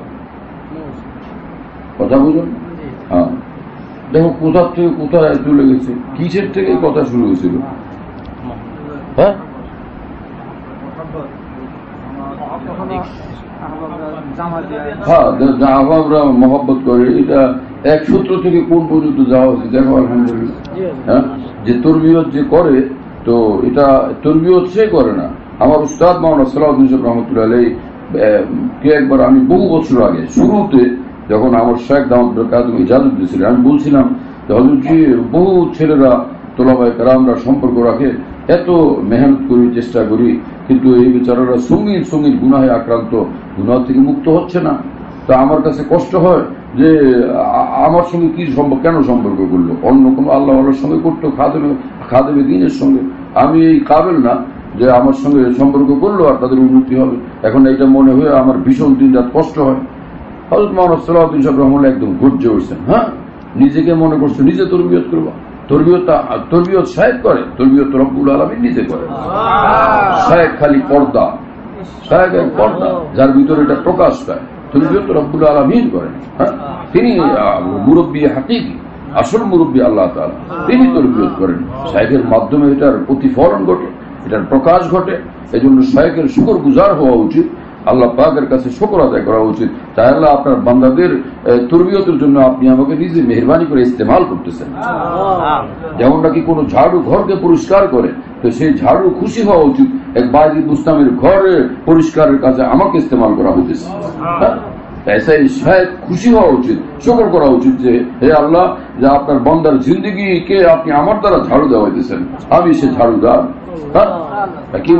S1: কথা বুঝুন। হ্যাঁ, দেখো কোথার থেকে কোথায় চলে গেছে, কিসের থেকে কথা শুরু হয়েছিল? হ্যাঁ, আহবাবরা মহব্বত করে, এটা এক সূত্র থেকে কোন পর্যন্ত যাওয়া হয়েছে দেখো, আলহামদুলিল্লাহ। হ্যাঁ, যে তরবিয়ত যে করে, তো এটা তরবিয়ত সে করে না। আমার উস্তাদ মাওলানা সালাউদ্দিন সাহেব রহমতুল্লাহ আলাইহি কে একবার, আমি বহু বছর আগে শুরুতে যখন আমার শেখ দাওয়াত বরকাতুহু ইজাজত দিয়েছিলেন, আমি বলছিলাম যে হযরতজি বহু ছেলেরা তোলাবায়ে কেরামরা সম্পর্ক রাখে, এত মেহনত করি, চেষ্টা করি, কিন্তু এই বেচারারা সঙ্গীন সঙ্গীন গুনাহে আক্রান্ত, গুনাহ থেকে মুক্ত হচ্ছে না। তা আমার কাছে কষ্ট হয় যে আমার সঙ্গে কি সম্পর্ক, কেন সম্পর্ক করলো, অন্য কোনো আল্লাহ আল্লাহর সঙ্গে করতো, খাদেমে খাদেমে দ্বীনের সঙ্গে। আমি এই কাবেল না যে আমার সঙ্গে সম্পর্ক করলো আর তাদের উন্নতি হবে। এখন এটা মনে হয়ে আমার ভীষণ দিন রাত কষ্ট হয়। হযরত মাওলানা সালাউদ্দিন সাহেব রহমাতুল্লাহ একদম গর্জে উঠছেন। হ্যাঁ, নিজেকে মনে করছে নিজে তরবিয়ত করবো। তরবিয়ত তরবিয়ত শায়েখ করে, তরবিয়ত রব্বুল আলামিন নিজে করে। শায়েখ খালি পর্দা, শায়েখ এক পর্দা যার ভিতরে এটা প্রকাশ পায়। তরবিয়ত রব্বুল আলামিন করেন। হ্যাঁ, তিনি মুরব্বী হাকিকি, আসল মুরব্বী আল্লাহ তাআলা, তিনি তরবিয়ত করেন। শায়েখের মাধ্যমে এটার প্রতিফলন ঘটে, এটার প্রকাশ ঘটে। এই জন্য শায়েখের শুকর গুজার হওয়া উচিত, আল্লাহ পাকের কাছে শুকর আদায় করা উচিত। তাই আল্লাহ আপনার বান্দাদের তরবিয়তের জন্য আপনি আমাকে নিজে মেহরবানি করে ইস্তেমাল করতেছেন। যেমন নাকি কোনো ঝাড়ু ঘরকে পরিষ্কার করে, তো সেই ঝাড়ু খুশি হওয়া উচিত এক বায়জি বুস্তামের ঘরে পরিষ্কারের কাজে আমাকে ইস্তেমাল করা হইতেছে। ऐसा शायद খুশি হওয়া উচিত, শুকর করা উচিত যে হে আল্লাহ, যে আপনার বান্দার জিন্দেগিকে আপনি আমার দ্বারা ঝাড়ু দেওয়াইতেছেন, আমি সে ঝাড়ুদার। কি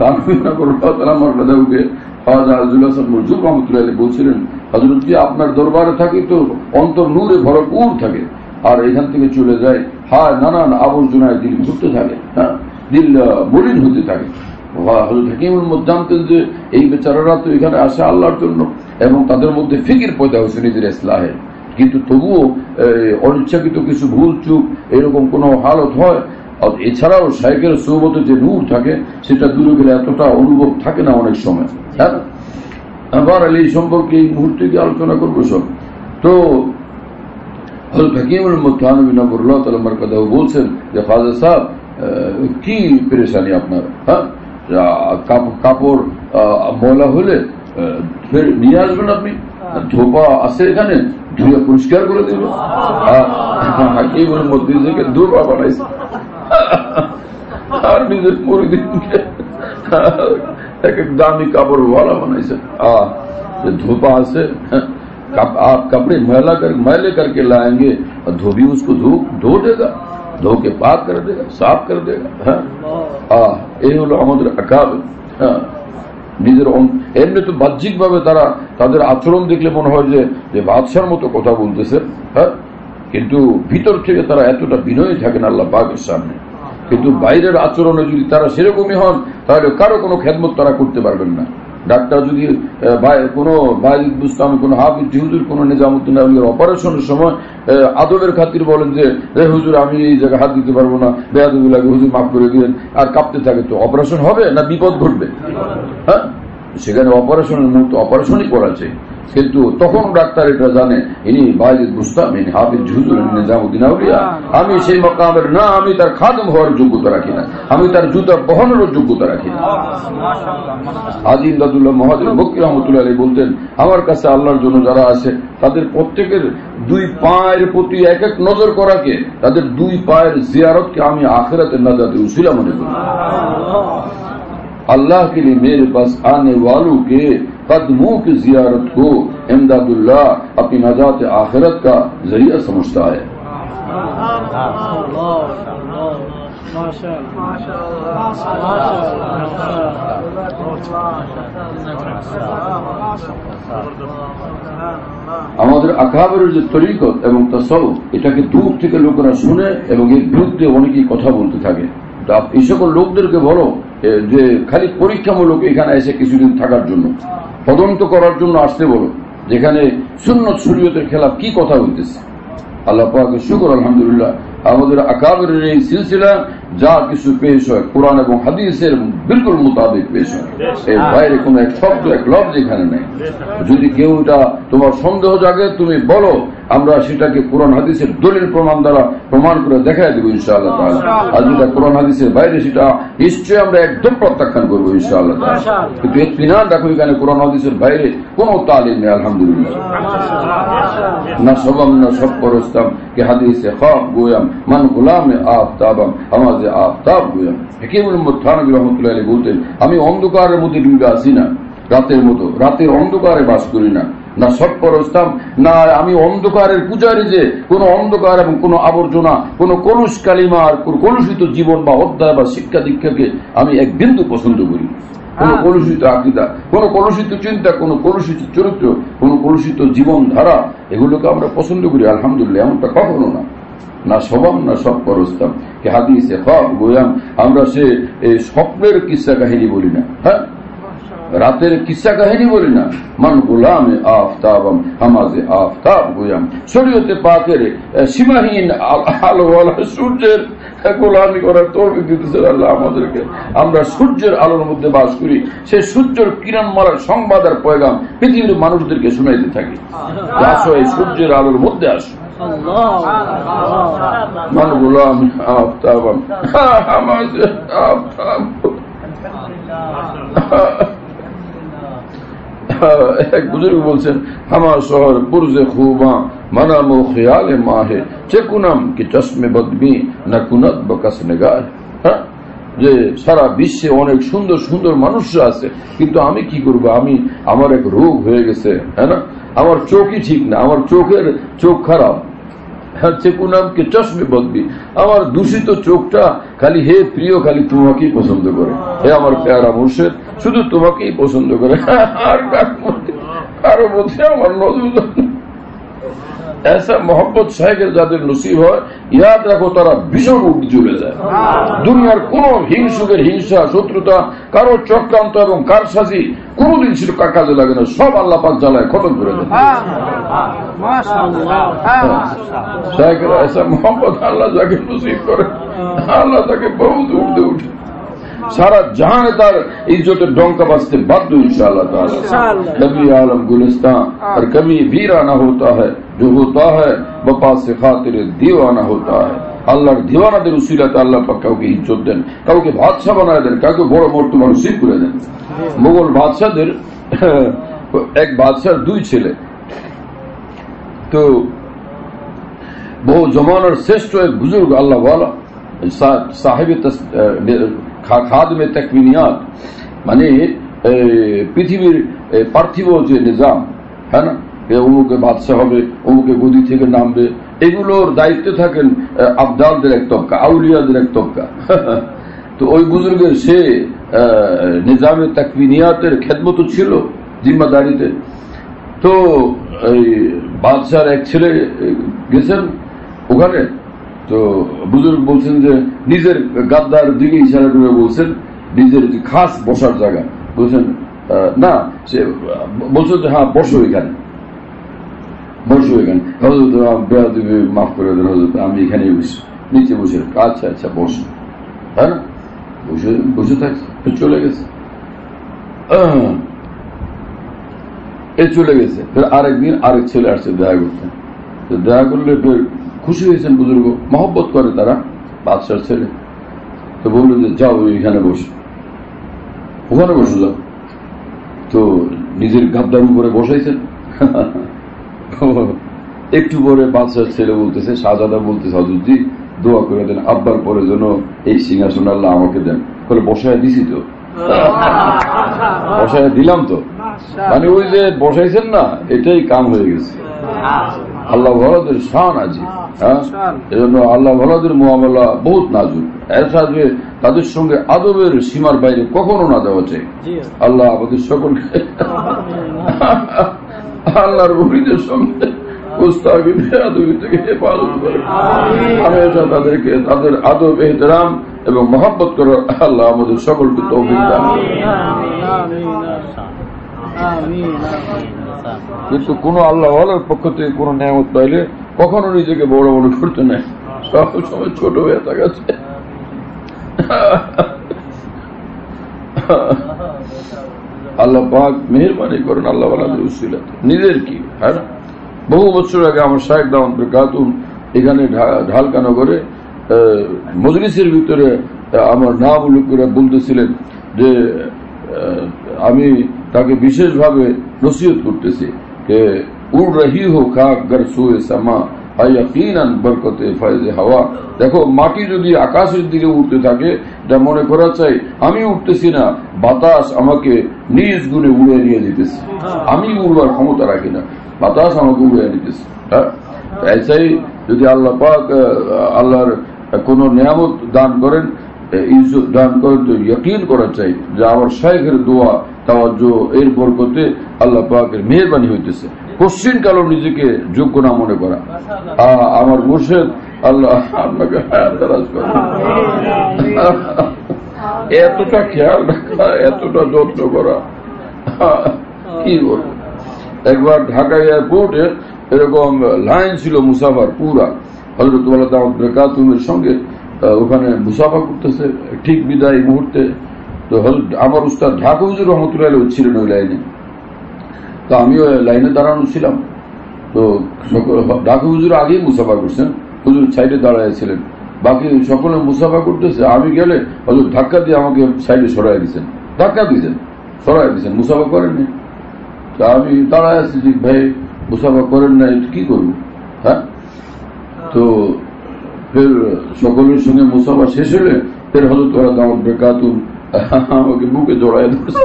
S1: বলছিলেন হযরত জি আপনার দরবারে থাকি তো অন্তর নূরে ভরপুর থাকে, আর এখান থেকে চলে যায় হায় নানান আবর্জনায় দিল ঘুরতে থাকে, হ্যাঁ, দিল মলিন হতে থাকে। হযরত হাকিমুল মত জানতেন যে এই বেচারারা তো এখানে আসে আল্লাহর জন্য, এবং তাদের মধ্যে ফিকির পয়দা হয়েছে নিজের ইসলাহে, কিন্তু তবুও অনিচ্ছাকৃত কিছু ভুল চুক এরকম কোন হালত হয়। এছাড়াও শায়েখের সোহবতে যে নূর থাকে সেটা দূরে গেলে এতটা অনুভব থাকে না অনেক সময়। হ্যাঁ, আবার এই সম্পর্কে এই মুহূর্তে কি আলোচনা করবো সব। তো হযরত হাকিমুল মত থানভী নবরুল্লাহ তাআলা মারকাদাহু বলছেন যে খাজা সাহেব কি পেরেশানি আপনার, হ্যাঁ, কাপড় ময়লা হলে ফের নিয়ে আসবেন আপনি, ধোপা আছে এখানে, ধুয়ে পরিষ্কার করে দেব। হাকিমুল মত নিজেকে ধোপা বানাইছে আর নিজের মুরিদকে এক এক দামি কাপড় ওয়ালা বানাইছে। আহ धोपा से आप कपड़े मैला कर मैले करके लाएंगे और धोबी उसको धो धो देगा। ধোকে পাক করে দেগা, সাফ করে দেগা। হ্যাঁ, আহ এই হলো আমাদের আকাবের। হ্যাঁ, নিজের এমনি তো বাহ্যিক ভাবে তারা তাদের আচরণ দেখলে মনে হয় যে যে বাদশার মতো কথা বলতেছে। হ্যাঁ, কিন্তু ভিতর থেকে তারা এতটা বিনয়ী থাকেন আল্লাহ পাকের সামনে। কিন্তু বাইরের আচরণে যদি তারা সেরকমই হন তাহলে কারো কোনো খেদমত তারা করতে পারবেন না। ডাক্তার যদি কোনো বাইজিদ বুস্তামি, কোনো হাফিজ হুজুর, কোনো নিজামুদ্দিন আউলিয়ার অপারেশনের সময় আদবের খাতির বলেন যে রে হুজুর আমি এই জায়গায় হাত দিতে পারবো না, বেয়াদবি লাগে, হুজুর মাফ করে দিলেন, আর কাঁপতে থাকে, তো অপারেশন হবে না বিপদ ঘটবে? হ্যাঁ, সেখানে অপারেশনের মুহূর্তে অপারেশনই করা চাই। কিন্তু তখন ডাক্তার এটা জানে ইনি বাইজিদ বুস্তামি, ইনি হাফিজ হুজুর, নিজামুদ্দিন আউলিয়া, আমি সেই মকামের না, আমি তার খাদেম হওয়ার যোগ্যতা রাখি না, আমি তার জুতা বহনেরও যোগ্যতা রাখি না। আজি ইমদাদুল্লাহ মহাজির মক্কি রহমতুল্লাহ আলাইহি বলতেন, আমার কাছে আল্লাহর জন্য যারা আছে তাদের প্রত্যেকের দুই পায়ের প্রতি এক এক নজর করাকে, তাদের দুই পায়ের জিয়ারতকে আমি আখিরাতের নাজাতের উসিলা মনে করি। अल्लाह के लिए मेरे पास आने वालों के कदमों की जियारत को इमदादुल्लाह अपनी नजात आखिरत का जरिया समझता है। আমাদের আকাবের যে তরিকত এবং তাসাউফ, এটাকে দূর থেকে লোকেরা শুনে এবং এর বিরুদ্ধে অনেকেই কথা বলতে থাকে। এই সকল লোকদেরকে বলো যে খালি পরীক্ষামূলক এখানে এসে কিছুদিন থাকার জন্য, তদন্ত করার জন্য আসতে বলো, যেখানে সুন্নত শরীয়তের খেলাফ কি কথা হইতেছে। আল্লাহ পাকের শুকর আলহামদুলিল্লাহ, আমাদের আকাবের এই সিলসিলা যা কিছু পেশ হয় কোরআন এবং হাদিসের বিলকুল মোতাবেক পেশ হয়, এর বাইরে কোন এক শব্দ এক লফজ এখানে নেই। যদি কেউ এটা তোমার সন্দেহ জাগে তুমি বলো, আমরা সেটাকে কোরআন হাদিসের দলিল প্রমাণ দ্বারা প্রমাণ করে দেখাই দেবো ইনশাআল্লাহ তাআলা। আর যেটা কোরআন হাদিসের বাইরে সেটা নিশ্চয়ই আমরা একদম প্রত্যাখ্যান করবো ইনশাআল্লাহ তাআলা। কিন্তু ইতমিনান রাখো, এখানে কোরআন হাদিসের বাইরে কোনো তালিম নেই আলহামদুলিল্লাহ। না সবাম না সব পরস্তাম কে হাদিসে খাব গোয়াম মান গোলামে আফতাবাম আমাজে আফতাব গোয়াম। হাকিমুল উম্মত থানভী রাহমাতুল্লাহি আলাইহি বলতেন, আমি অন্ধকারের মধ্যে ডুবে আছি না, রাতের মতো, রাতের অন্ধকারে বাস করি না, না সব পরস্তাম, না আমি অন্ধকারের পূজারি যে কোন অন্ধকার এবং কোন আবর্জনা, কোন কলুষ কালিমা আর কলুষিত জীবন বা অধ্যায় বা শিক্ষা দীক্ষাকে আমি এক বিন্দু পছন্দ করি। কোন কলুষিত আকীদা, কোন কলুষিত চিন্তা, কোন কলুষিত চরিত্র, কোন কলুষিত জীবন ধারা, এগুলোকে আমরা পছন্দ করি আলহামদুলিল্লাহ, এমনটা কখনো না। না সবাম না সব পরস্তাম কে হাদিসে খাব গোয়াম, আমরা সে স্বপ্নের কিসসা কাহিনী বলি না, হ্যাঁ রাতের কিসসা কাহিনী বলি না। মান গোলামে আফতাবাম হামাজে আফতাব গোয়াম, শরীয়তে পাকের সীমাহীন আলোওয়ালা সূর্যের গোলামি করার তৌফিক দিতেছেন আল্লাহ আমাদেরকে। আমরা সূর্যের আলোর মধ্যে বাস করি, সে সূর্যের কিরণ মারার সংবাদ আর পয়গাম পৃথিবীর মানুষদেরকে শোনাইতে থাকি। আসো এই সূর্যের আলোর মধ্যে আসো। মান গোলামি আফতাবাম হামাজে আফতাব। এক বুজুর্গ বলছেন, আমার শহর পুরজে খুবা মানামো খেয়ালে মাহে চেকুনাম কি চশমে বদমি না কুনত বকাস নেগার। হ্যাঁ, যে সারা বিশ্বে অনেক সুন্দর সুন্দর মানুষরা আছে, কিন্তু আমি কি করবো, আমি আমার এক রোগ হয়ে গেছে, হ্যাঁ না, আমার চোখই ঠিক না, আমার চোখের চোখ খারাপ। হ্যাঁ, চেকুনাম কি চশমে বদমি, আমার দূষিত চোখটা খালি হে প্রিয় খালি তোমাকেই পছন্দ করে, হে আমার প্যারা মুর্শিদ শুধু তোমাকেই পছন্দ করে, আর কারো মধ্যে আমার নজর। ऐसा मोहब्बत शायद যাদের নসিব হয়, ইয়াদ রাখো তারা ভীষণ উঠ জুড়ে যায়। দুনিয়ার কোন হিংসুকের হিংসা, শত্রুতা, কারো চক্রান্ত এবং কারসাজি কোনদিন সেটা কাজে লাগে না, সব আল্লাহ পাক জ্বালায় খতম করে দেন। শায়খেরা ऐसा मोहब्बत আল্লাহ যাকে নসিব করে, আল্লাহ তাকে বহুত উঠতে উঠে सारा जहान तार इज्जत डोंका बाजते बाध्य इंशाअल्लाह ताला। कभी आलम गुलिस्तान और कभी वीराना होता है, जो होता है बपा से खातिर दीवाना होता है। আল্লাহর দিওয়ানাদের উসিলাতে আল্লাহ পাক কাউকে ইজ্জত দেন, কাউকে বাদশা বানায় দেন, কাউকে বড় মর্তবা নসিব করে দেন। মুঘল বাদশাদের এক বাদশার দুই ছেলে, তো বহু জমানার শ্রেষ্ঠ এক বুজুর্গ আল্লাহ ওয়ালা সাহেব খাদমে তাকওয়িনিয়াত, মানে পৃথিবীর পার্থিব যে নিজাম, হ্যাঁ না, অমুকে বাদশাহ হবে, অমুকে গদি থেকে নামবে, এগুলোর দায়িত্বে থাকেন আবদালদের এক তবকা, আউলিয়াদের এক তবকা। তো ওই বুজুর্গের সে নিজামে তাকবিনিয়াতের খেদমত ছিল জিম্মাদারিতে। তো এই বাদশার এক ছেলে গেছেন ওখানে, তো বুজুর্গ বলছেন যে নিজের গাদ্দার দিকে ইশারা করে বলছেন নিজের খাস বসার জায়গা, বলছেন না, সে বলছেন যে হ্যাঁ বসো এখানে, বসো এখানে, হজরত মাফ করে দেন হজরত, আমি এখানেই বসি, নিচে বসে। আচ্ছা আচ্ছা বসো, হ্যাঁ না, বসে বসে থাকছে। চলে গেছে, এ চলে গেছে। ফের আরেকদিন আরেক ছেলে আসছে দেখা করতেন, তো দেখা করলে ফের খুশি হয়েছেন বুজুর্গ, মহব্বত করে তারা বাদশার ছেলে। তো বললো যে যাও এখানে বসো, ওখানে বসে যাও। তো নিজের গাদ্দার উপরে বসাইছেন। একটু পরে বাদশার ছেলে বলতেছে, শাহজাদা বলতেছে হযরতজি দোয়া করে দেন আব্বার পরে যেন এই সিংহাসন আল্লাহ আমাকে দেন। বলে বসায় দিছি তো, বসায় দিলাম তো, মানে ওই যে বসাইছেন না, এটাই কাম হয়ে গেছে। আল্লাহ ভালাদের শান আছে, হ্যাঁ, এজন্য আল্লাহ ভালাদের মুআমালা বহুত নাজুক। এসা যে তাদের সঙ্গে আদবের সীমার বাইরে কখনো না দেওয়া চাই। আল্লাহ আমাদের সকলকে আল্লাহর ওলিদের সঙ্গে গুস্তাখি বেয়াদবি থেকে হেফাজত করে, হামেশা তাদেরকে তাদের আদব এহতেরাম এবং মহব্বত করে আল্লাহ আমাদের সকলকে তৌফিক দান। কিন্তু কোন আল্লাহ ওয়ালার পক্ষ থেকে কোন নিয়ামত পাইলে কখনো নিজেকে বড় মনে করতে নাই, সব সময় ছোট হয়ে থাকাছে। আল্লাহ পাক মেহেরবানি করেন আল্লাহ ওয়ালাদের উসিলাতে। নিজের কি, হ্যাঁ, বহু বছর আগে আমার শায়েখ দাওয়াত বরকাতুহ এখানে ঢালকানগরে মজলিসের ভিতরে আমার নাম উল্লেখ করে বলতেছিলেন যে আমি তাকে বিশেষভাবে নসিহত করতেছি যে উড় রহি হো খাক গর সুয়ে সামা ইয়াকিনান বরকতে ফয়জে হাওয়া। দেখো মাটি যদি আকাশের দিকে উঠতে থাকে, এটা মনে করা চাই আমি উঠতেছি না, বাতাস আমাকে নিজ গুণে উড়ে নিয়ে দিতেছে, আমি উড়বার ক্ষমতা রাখি না, বাতাস আমাকে উড়ে নিতেছে। হ্যাঁ, এসাই যদি আল্লাহ পাক আল্লাহর কোন নিয়ামত দান করেন, ইজ্জত দান করেন, তো ইয়াকিন করা চাই যে আমার শায়েখের দোয়া তাওয়াজ্জুহ এর বরকতে আল্লাহ পাকের মেহেরবানি হইতেছে। কোশ্চিন কালো নিজেকে যোগ্য না মনে করা। আমার মুর্শিদ আল্লাহ আপনাকে হায়াত দারাজ করেন, এতটা খেয়াল রাখা, এতটা যত্ন করা, কি বলবো। একবার ঢাকা এয়ারপোর্টে এরকম লাইন ছিল মুসাফার পুরা, হযরত ওয়ালা দাওয়াত বরকাতুহের সঙ্গে ওখানে মুসাফা করতেছে ঠিক বিদায় মুহূর্তে। তো আমার উস্তাদ ঢাকা হুজুর রহমতুল্লাহ ছিলেন ওই লাইনে, তো আমিও লাইনে দাঁড়ানো ছিলাম। তো ঢাকা হুজুর আগেই মুসাফা করছেন, হুজুর সাইডে দাঁড়াইছিলেন, বাকি সকলে মুসাফা করতেছে। আমি গেলে হয়তো ধাক্কা দিয়ে আমাকে সাইডে সরাই দিচ্ছেন, ধাক্কা দিয়েছেন, সরাই দিচ্ছেন, মুসাফা করেননি। তা আমি দাঁড়ায় আছি, যে ভাই মুসাফা করেন না, কি করবো? হ্যাঁ, তো ফের সকলের সঙ্গে মুসাফা শেষ হলে ফের হযরত ওয়ালা দাওয়াত বরকাতুহ আমাকে বুকে জড়ায় ধরছে।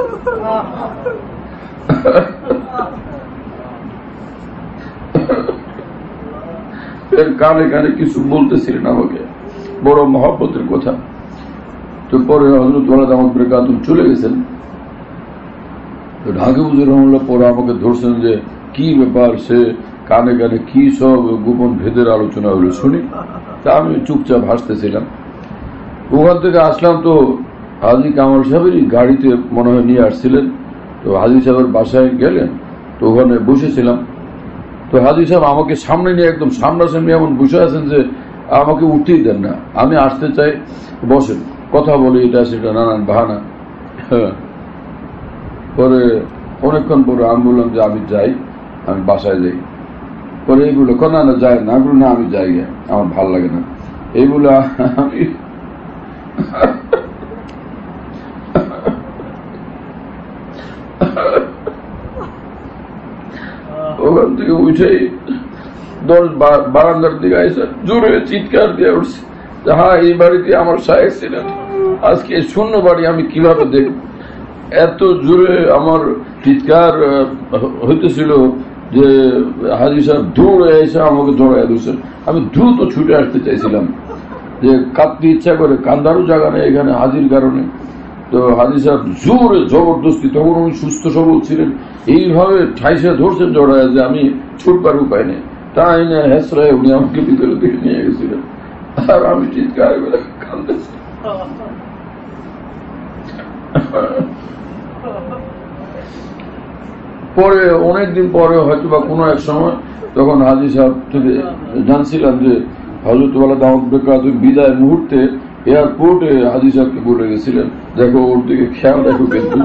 S1: ফের কানে কানে কিছু বলতেছিলেন আমাকে, বড় মহব্বতের কথা। তো পরে হযরত ওয়ালা দাওয়াত বরকাতুহ চলে গেছেন। ঢাকা হুজুর রহমাতুল্লাহ পরে আমাকে ধরছেন যে কি ব্যাপার, সে কানে কানে কি সব গোপন ভেদের আলোচনা হলো শুনি। তা আমি চুপচাপ হাসতেছিলাম। ওখান থেকে আসলাম, তো হাজী কামাল সাহেবেরই গাড়িতে মনে হয় নিয়ে আসছিলেন। তো হাজী সাহেবের বাসায় গেলেন, তো ওখানে বসেছিলাম। তো হাজী সাহেব আমাকে সামনে নিয়ে একদম সামনাসামনি এমন বসে আছেন যে আমাকে উঠতেই দেন না। আমি আসতে চাই, বসেন, কথা বলি, এটা সেটা নানান বাহানা। পরে অনেকক্ষণ পরে আমি বললাম যে আমি যাই, আমি বাসায় যাই। পরে এইগুলো না না যায় না, না আমি যাই, আমার ভাল লাগে না এইগুলো। আমি ওখান থেকে উঠেই দশ বারান্দার দিকে আইসে জোরে চিৎকার দিয়ে উঠছে, হ্যাঁ এই বাড়িতে আমার শায়েখ ছিলেন, আজকে শূন্য বাড়ি আমি কিভাবে দেখব। এত জোরে আমার চিৎকার হইতেছিল যে হাজী সাহেব দৌড়ে এসে আমাকে জড়াই দিয়েছেন। আমি দ্রুত ছুটে আসতে চাইছিলাম, যে কাঁদতে ইচ্ছা করে, কান্দারও জায়গা নেই এখানে হাজির কারণে। তো হাজী সাহেব জোরে জবরদস্তি, তখন উনি সুস্থ সবল ছিলেন, এইভাবে ঠাইসে ধরছেন জড়ায় যে আমি ছুটবার উপায় নেই। তাই না হেসরায় উনি আমাকে ভিতরে দিকে নিয়ে গেছিলেন, আর আমি চিৎকার করে কান্দেছি। পরে অনেকদিন পরে হয়তো বা কোনো এক সময় তখন হাজী সাহেব থেকে জানছিলাম যে হযরত ওয়ালা দাওয়াত বরকাতুহু বিদায় মুহূর্তে এয়ারপোর্টে হাজী সাহেবকে বলে গেছিলেন, দেখো ওর দিকে খেয়াল রাখো কিন্তু।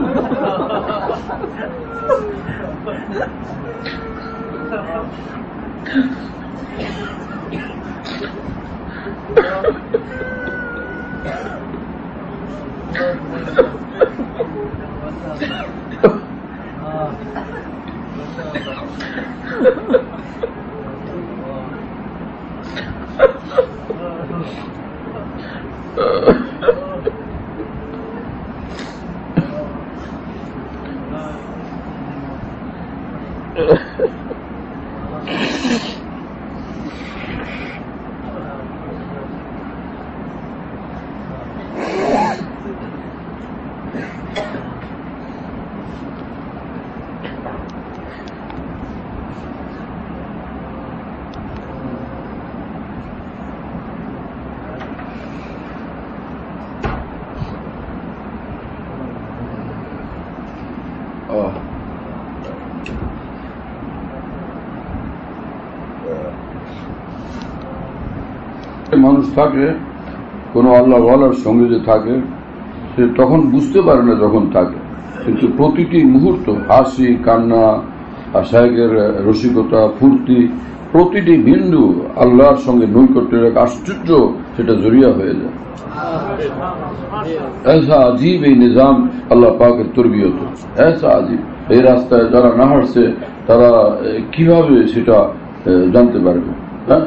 S1: মানুষ থাকে কোন আল্লাহ ওয়ালার সঙ্গে যে থাকে, সে তখন বুঝতে পারে না যখন থাকে, কিন্তু প্রতিটি মুহূর্ত হাসি কান্না, শায়েখের রসিকতা ফুর্তি, প্রতিটি বিন্দু আল্লাহর সঙ্গে নৈকট্যের এক আশ্চর্য সেটা জড়িয়া হয়ে যায়। ऐसा अजीब এই নিজাম আল্লাহ পাকের তরবিয়ত, ऐसा अजीब। এই রাস্তায় যারা না হাঁটছে তারা কিভাবে সেটা জানতে পারবে? হ্যাঁ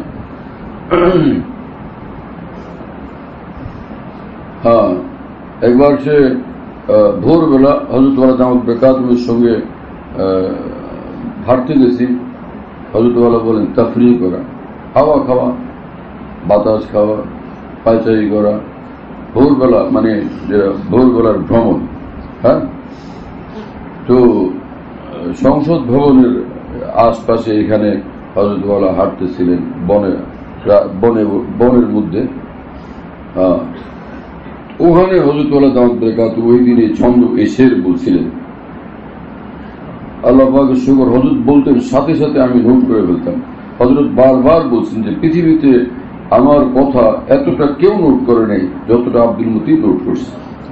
S1: হ্যাঁ একবার সে ভোরবেলা হযরত ওয়ালা দাওয়াত বরকাতুহুর সঙ্গে হাঁটতে গেছি। হযরত ওয়ালা বলেন তাফরিহ করা, হাওয়া খাওয়া, বাতাস খাওয়া, পায়চারি করা, ভোরবেলা মানে ভোরবেলার ভ্রমণ। হ্যাঁ তো সংসদ ভবনের আশপাশে এখানে হযরত ওয়ালা হাঁটতেছিলেন বনে বনে বনের মধ্যে। হ্যাঁ ওখানে হযরত ওয়ালা দাওয়াত বরকাতুহু ওই দিনে ছন্দ এসের বলছিলেন। আল্লাহ পাকের শুকর, হযরত বলতেন সাথে সাথে আমি নোট করে ফেলতাম। হযরত বারবার বলছেন যে পৃথিবীতে আমার কথা এতটা কেউ নোট করে নেই যতটা আব্দুল মতিন নোট করছে।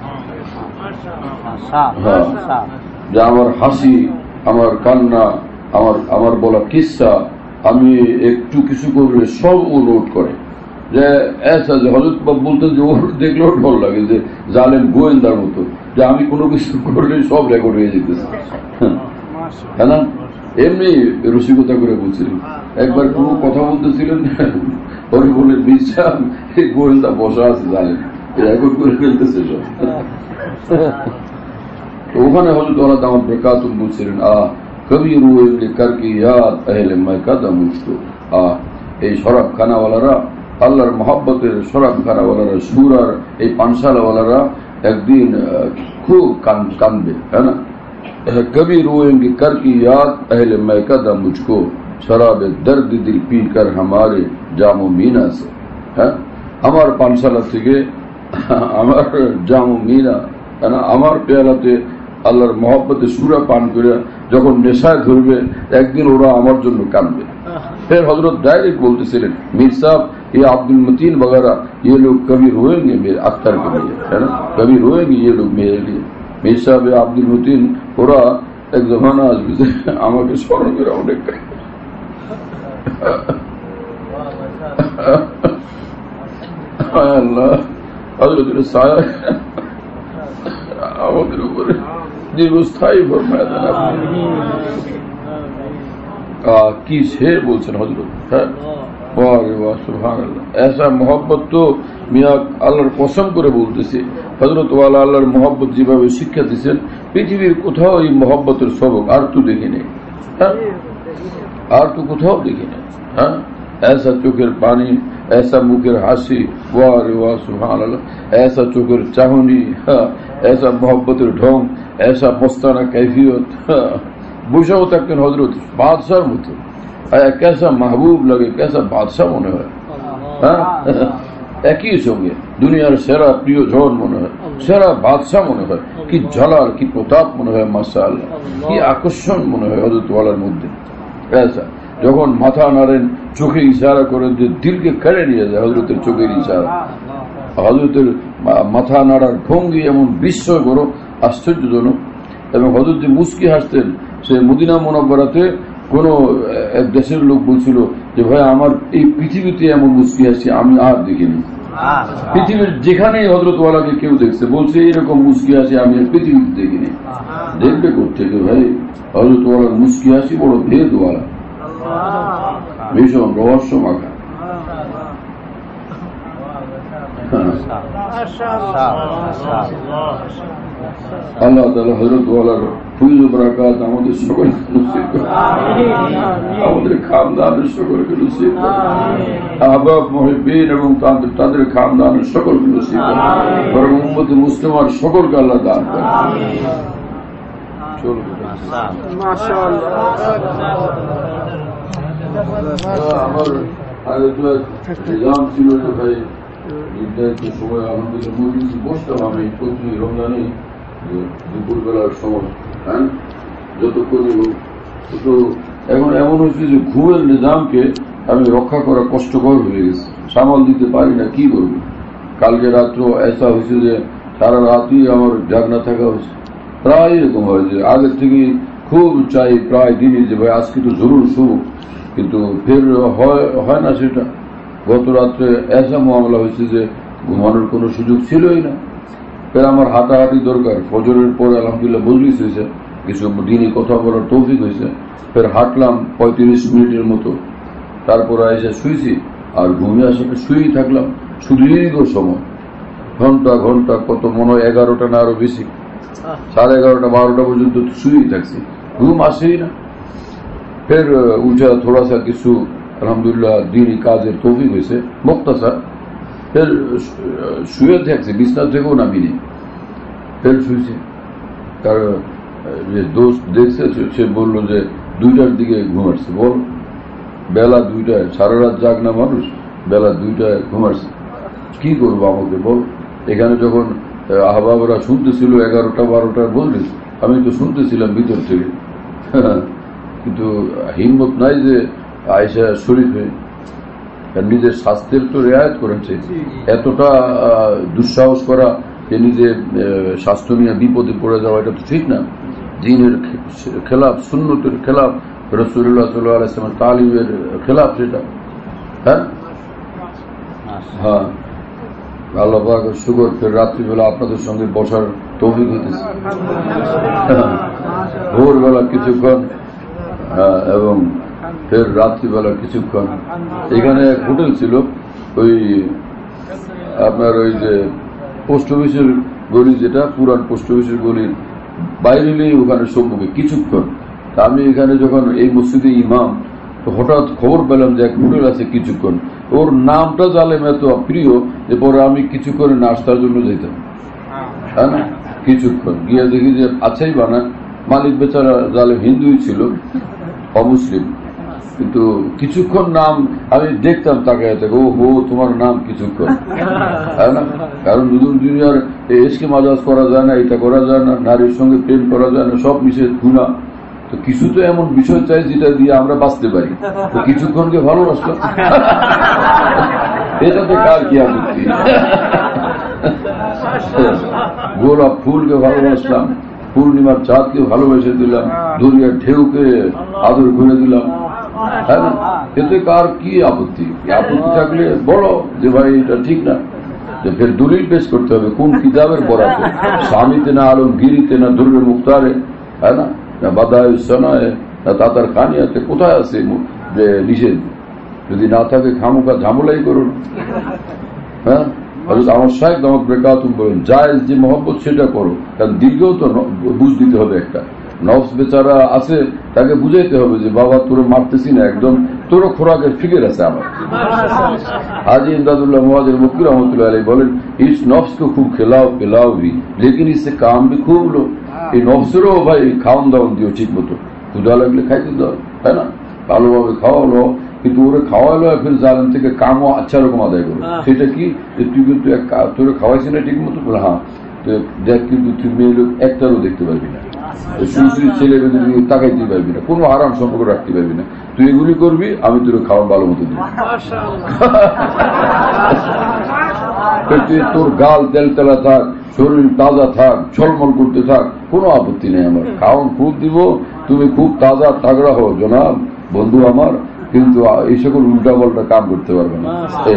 S1: হ্যাঁ যে আমার হাসি, আমার কান্না, আমার আমার বলা কিসসা, আমি একটু কিছু করলে সব ও নোট করে। যে এসা যে হযরত বাব বলতেন যে ওর দেখলেও ভালো লাগে, যে জালেম গোয়েন্দার মতো, যে আমি কোনো কিছু করলে সব রেকর্ড হয়ে যেতেছে। হ্যাঁ না, এমনি রসিকতা করে বলছিলেন। একবার কোনো কথা বলতেছিলেন, ওরে বলে বিশ্বাস গোয়েন্দা বসা আছে জালেম, রেকর্ড করে ফেলতেছে সব। তো ওখানে হযরত ওয়ালা দাওয়াত বরকাতুহু বলছিলেন, আহ কবি রুয়ে কার কি ইয়াদ আহলে মাইকাদা মুশকো। আহ এই শরাব খানাওয়ালারা, আল্লাহর মহব্বতের শরাব খানাওয়ালারা, সুরার এই পানশালাওয়ালারা একদিন খুব কাঁদবে। হ্যাঁ না, कभी रोएंगे कर की याद अहले मैकदा मुझको शराब दर्द दिल पी कर हमारे जामो मीना से। হ্যাঁ আমার পানশালা থেকে আমার জামো মিনা, আমার পেয়ালাতে আল্লাহর মহব্বতে সুরা পান করে যখন নেশায় ধরবে একদিন ওরা আমার জন্য কাঁদবে। फिर हजरत डायरेक्ट बोलतेছিলেন, मीर साहब ये अब्दुल मतीन वगैरह ये लोग कभी रोएंगे मेरे अख्तर के लिए, है ना, कभी रोएंगे ये लोग मेरे लिए। मीर साहब আব্দুল মতিন ওরা এক জমানা আসবে যে আমাকে স্মরণ করে অনেক আল্লাহ হযরতের ছায়া আমাদের উপরে দীর্ঘস্থায়ী ফরমায় দেন আপনি। কি শের বলছেন হযরত। হ্যাঁ ऐसा मोहब्बत तो मियाँ আল্লাহর কসম করে বলতেছি, হযরত ওয়ালা আল্লাহর মোহব্বত যেভাবে শিক্ষা দিচ্ছেন পৃথিবীর কোথাও এই মোহব্বতের সবক আর তো দেখি নেই। আর তো কোথাও দেখি না। হ্যাঁ, ऐसा চোখের পানি, ऐसा মুখের হাসি, ওয়া রে ওয়া সুবহানাল্লাহ, ऐसा চোখের চাহনি, ऐसा মোহব্বতের ঢং, ऐसा মস্তানা कैफियत। বসেও থাকতেন হযরত বাদশার মতো। কেসা মাহবুব লাগে, কেসা বাদশাহ মনে হয়। হ্যাঁ, একই সঙ্গে দুনিয়ার সেরা প্রিয় জন মনে হয়, সেরা বাদশাহ মনে হয়। কি ঝলাল, কি প্রতাপ মনে হয়, মাশাআল্লাহ, কি আকর্ষণ মনে হয় হযরত ওয়ালার মধ্যে। যখন মাথা নাড়েন, চোখে ইশারা করেন যে দিলকে কেড়ে নিয়ে যায় হযরতের চোখের ইশারা। হযরতের মাথা নাড়ার ভঙ্গি এমন বিস্ময়কর, আশ্চর্যজনক। এবং হযরত যে মুস্কি হাসতেন, সে মদিনা মুনাওয়ারাতে কোন এক দেশের লোক বলছিল যে ভাই আমার এই পৃথিবীতে এমন মুস্কি হাসি আমি আর দেখিনি। পৃথিবীর যেখানেই হযরত ওয়ালাকে কেউ দেখছে বলছে এরকম মুস্কি হাসি আমি পৃথিবীতে দেখিনি। দেখবে কোথেকে ভাই? হযরত ওয়ালার মুস্কি হাসি বড় ভেদওয়ালা, ভীষণ রহস্য মাখা। আল্লাহ তাআলা হযরত ওয়ালার ফয়জ ও বরকত আমাদের সকলকে নসিব করুন, আমাদের খানদানের সকলকে নসিব করুন, আহবাব মুহিব্বিন এবং তাদের তাদের খানদানের সকলকে নসিব করুন, বরং উম্মতে মুসলিমার সকলকে আল্লাহ দান করুন। চলো মাশাআল্লাহ। আমার আগে তো নিজাম ছিল যে ভাই নির্ধারিত সময় আলহামদুলিল্লাহ মজলিসে বসতাম আমি প্রতি রমজানে দুপুরবেলার সময়। হ্যাঁ, যতক্ষণই হোক। তো এখন এমন হচ্ছে যে ঘুমের নিজামকে আমি রক্ষা করা কষ্টকর হয়ে গেছে, সামাল দিতে পারি না। কি করবো? কালকে রাত্র এসা হয়েছে যে সারা রাতই আমার জাগনা থাকা হয়েছে। প্রায় এরকম হয় যে আগের থেকে খুব চাই প্রায় দিনই যে ভাই আজকে তো জরুর শুভ, কিন্তু ফের হয় না সেটা। গত রাত্রে এসা মামলা হয়েছে যে ঘুমানোর কোনো সুযোগ ছিলই না। ফের আমার হাঁটাহাঁটি দরকার। ফজরের পরে আলহামদুলিল্লাহ মজলিস হয়েছে, কিছু দিনই কথা বলার তৌফিক হয়েছে। ফের হাঁটলাম পঁয়ত্রিশ মিনিটের মতো, তারপরে এসে শুয়েছি। আর ঘুমিয়ে আসাকে শুয়েই থাকলাম সুদীর্ঘ সময়, ঘন্টা ঘন্টা কত মনে হয় এগারোটা না আরো বেশি, সাড়ে এগারোটা বারোটা পর্যন্ত শুয়েই থাকছি, ঘুম আসেই না। ফের উঠা থোড়া সা কিছু আলহামদুলিল্লাহ দিনই কাজের তৌফিক হয়েছে মুক্তাসার। ফের শুয়ে থাকছে, বিছনা থেকেও নামিনি, ফের শুয়েছে। তার যে দোস্ত দেখছে সে বললো যে দুইটার দিকে ঘুমাচ্ছে। বল, বেলা দুইটায়, সারা রাত জাগ না মানুষ, বেলা দুইটায় ঘুমাচ্ছে। কি করবো আমাকে বল? এখানে যখন আহবাবরা শুনতেছিল এগারোটা বারোটার বললিস, আমি তো শুনতেছিলাম ভিতর থেকে, কিন্তু হিম্মত নাই যে আয়েশা শরীফে নিজের স্বাস্থ্যের তো রেয়ায়ত করেছে। এতটা দুঃসাহস করা যে নিজের স্বাস্থ্য নিয়ে বিপদে পড়ে যাওয়া, এটা তো ঠিক না। দ্বীনের খেলাফ, সুন্নতের খেলাফ, রাসূলুল্লাহ সাল্লাল্লাহু আলাইহি ওয়াসাল্লামের তালিমের খেলাফ সেটা। হ্যাঁ হ্যাঁ, আল্লাহ পাকের শুকর, ফের রাত্রিবেলা আপনাদের সঙ্গে বসার তৌফিক হইতেছে। ভোরবেলা কিছুক্ষণ এবং ফের রাত্রিবেলা কিছুক্ষণ। এখানে এক হোটেল ছিল, ওই আপনার ওই যে পোস্ট অফিসের গলি, যেটা পুরান পোস্ট অফিসের গলির বাইরে নেই, ওখানে সম্মুখে কিছুক্ষণ। তা আমি এখানে যখন এই মসজিদে ইমাম, তো হঠাৎ খবর পেলাম যে এক হোটেল আছে কিছুক্ষণ। ওর নামটা জালেম এত প্রিয় যে পরে আমি কিছুক্ষণ নাস্তার জন্য যেতাম। হ্যাঁ না, কিছুক্ষণ গিয়ে দেখি যে আছেই বানা, মালিক বেচারা জালেম হিন্দুই ছিল, অমুসলিম, কিন্তু কিছুক্ষণ নাম আমি দেখতাম তাকায় থাকে, ও হো তোমার নাম কিছুক্ষণ। হ্যাঁ না, কারণ দুজন দুনিয়ার এসকে মাজাজ করা যায় না, এটা করা যায় না, নারীর সঙ্গে প্রেম করা যায় না, সব নিষেধ গুনাহ। তো কিছু তো এমন বিষয় চাই যেটা দিয়ে আমরা বাঁচতে পারি। তো কিছুক্ষণকে ভালোবাসলাম, এটাতে কার কি আপত্তি? গোলাপ ফুলকে ভালোবাসলাম, পূর্ণিমার চাঁদকে ভালোবেসে দিলাম, দরিয়ার ঢেউকে আদর করে দিলাম। হ্যাঁ না, এতে কার কি আপত্তি? আপত্তি থাকলে বলো যে ভাই এটা ঠিক না। ফের দলিল পেশ করতে হবে কোন কিতাবের বরাতে, স্বামীতে না আলমগিরিতে না দুর্রে মুখতারে, হ্যাঁ না, না বাদায় সনায় না তাতার কানিয়াতে, কোথায় আছে যে নিষেধ? যদি না থাকে খামোখা ঝামেলাই করুন। হ্যাঁ, আমার শাইখ দামাত বেকাতুম বলেন জায়েজ যে মহব্বত সেটা করো, কারণ দিলকেও তো বুঝ দিতে হবে একটা। নফস বেচারা আছে, তাকে বুঝাইতে হবে যে বাবা তোরে মারতেছি না, একদম তোর খোরাকের ফিকির আছে আমার। हाजी इमदादुल्लाह मुआजिर मुक्की रहमतुल्लाह अलैह बोलेन, इस नफ्स को खूब खिलाओ पिलाओ भी, लेकिन इससे काम भी खूब लो। এই নফসেরও ভাই খাওয়ান দাওয়ান দিও ঠিক মতো, ক্ষুধা লাগলে খাইতে দাও, তাই না, ভালোভাবে খাওয়ালো, কিন্তু ওরে খাওয়ালো ফির জালেম থেকে কামও আচ্ছা রকম আদায় করো। সেটা কি যে তুই কিন্তু তোরে খাওয়াইছি না ঠিক মতো, বলে হ্যাঁ, দেখ কিন্তু তুই মেয়ে লোক একটারও দেখতে পারবি না, সুশ্রী ছেলে মেয়েদের তাকাইতে পারবি না, কোনো আরাম সম্পর্ক রাখতে পারবি না, তুই এগুলি করবি, আমি তোর খাওয়া ভালো মতো দিবি। তুই তোর গাল তেল তেলা থাক, শরীর তাজা থাক, ঝলমল করতে থাক, কোনো আপত্তি নেই আমার, খাওয়ান খুব দিব, তুমি খুব তাজা তাগড়া হো জনাব বন্ধু আমার, কিন্তু এই সকল উল্টা পাল্টা কাম করতে পারবে না। এই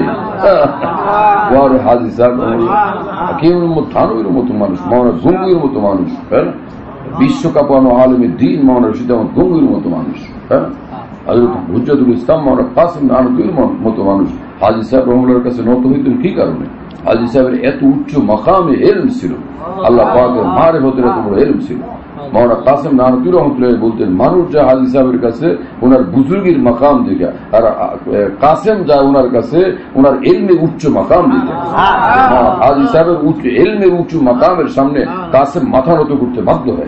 S1: হাজি সাহেব কেউ থানুর মতো মানুষ, মাওলানা গঙ্গুর মতো মানুষ, হ্যাঁ, বিশ্বকাপানো আলমের দিন মাওলানা রশিদ আহমদ গঙ্গুর মতো মানুষ, হ্যাঁ, হুজ্জাতুল ইসলাম মাওলানা কাসিম নানতুর মতো মানুষ হাজি সাহেব রহমুল্লাহর কাছে নত হইতেন। কি কারণে? হাজি সাহেবের এত উচ্চ মাকামে ইলম ছিল, আল্লাহ পাকের মারিফতের এত বড় ইলম ছিল। মাওলানা কাসিম নানতুর রহমতুল্লাহ বলতেন, মানুষ যায় হাজি সাহেবের কাছে ওনার বুজুর্গের মাকাম দেখে, আর কাসেম যায় ওনার কাছে ওনার ইলমের উচ্চ মাকাম দেখে। হাজি সাহেবের উচ্চ ইলমের উচ্চ মাকামের সামনে কাসেম মাথা নত করতে বাধ্য হয়।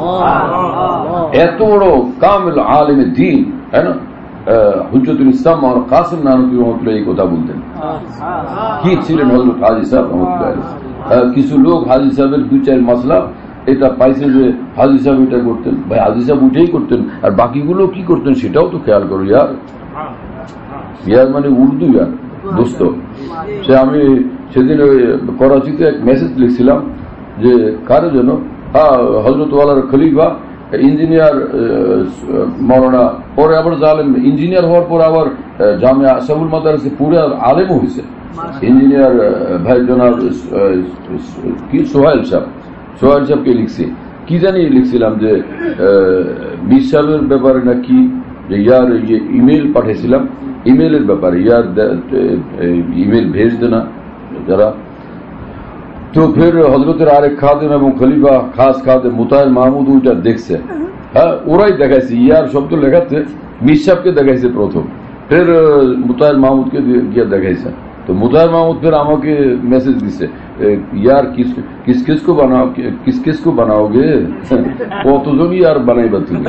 S1: এত বড় কামিল আলিমের দ্বীন, তাই না, হুজ্জতুল ইসলাম আর কাসিম নানতুর রহমতুল্লাহ এই কথা বলতেন। কি ছিলেন হযরত হাজি সাহেব রহমতুল্লাহ। কিছু লোক হাজি সাহেবের দু চার মাসলা এটা পাইছে যে হাজি সাহেব এটা করতেন, ভাই হাজি সাহেব উঠেই করতেন, আর বাকিগুলো কি করতেন সেটাও তো খেয়াল করো ইয়ার। ইয়ার মানে উর্দু ইয়ার দোস্ত। সে আমি সেদিন ওই করাচিতে এক মেসেজ লিখছিলাম যে কারো জন্য, হ্যাঁ, হযরত ওয়ালার খলিফা ইঞ্জিনিয়ার মৌলানা, পরে আবার জালেম ইঞ্জিনিয়ার হওয়ার পর আবার জামিয়া আশরাফুল মাদারিসে পুরো আলেমও হয়েছে। ইঞ্জিনিয়ার ভাই জনাব কি সোহেল সাহেব, সোহেল সাহেবকে লিখছি, কি জানি লিখছিলাম যে মির সাহেবের ব্যাপারে না কি, যে ইয়ার ইয়ে ইমেল পাঠিয়েছিলাম, ইমেলের ব্যাপারে ইয়ার ইমেল ভেজ দেনা যারা। তো ফের হজরতের আরেক খাদেম এবং খলিফা খাস খাদেম মুতাহির মাহমুদ ওইটা দেখছে, হ্যাঁ, ওরাই দেখাইছে ইয়ার শব্দ লেখাতে, মির সাহেবকে দেখাইছে প্রথম, ফের মুতাহির মাহমুদকে গিয়ে দেখাইছে। তো মুতাহির মাহমুদ ফের আমাকে মেসেজ দিছে, ইয়ার কিস কিস কিসকো বানাও, কিস কিসকো বানাওগে, কতজনই আর বানাইবা তুমি,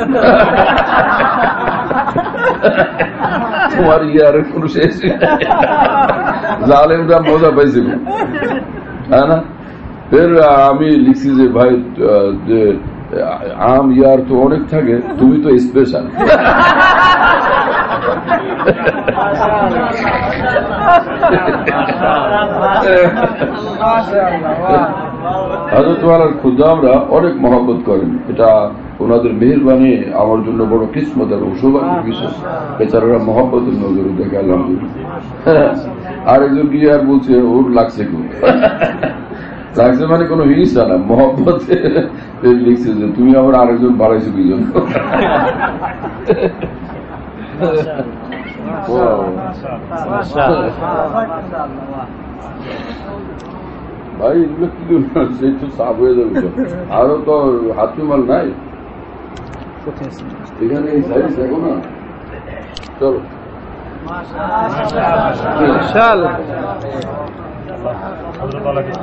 S1: তোমার ইয়ার কোন শেষ। জালেমরা মজা পাইছে, হ্যাঁ না। ফের আমি লিখছি যে ভাই যে আম ইয়ার তো অনেক থাকে, তুমি তো স্পেশাল। হযরত ওয়ালার খুদা আমরা অনেক মহব্বত করেন, এটা ওনাদের মেহেরবানি আমার জন্য বড় কিসমত এবং সৌভাগ্য বিশেষ। বেচারারা মহব্বতের নজরে দেখে আলহামদুলিল্লাহ। আরেকজন কি আর বলছে ওর লাগছে খুব, লাগছে মানে কোনো হিংসা না, মহব্বত লিখছে যে তুমি আবার আরেকজন বাড়াইছো কি জন্য। ভাই এগুলো কি সেই তো সাফ হয়ে যাবে, আরো তো হাতি মাল নাই এখানে, এই সাইজ দেখো না। চলো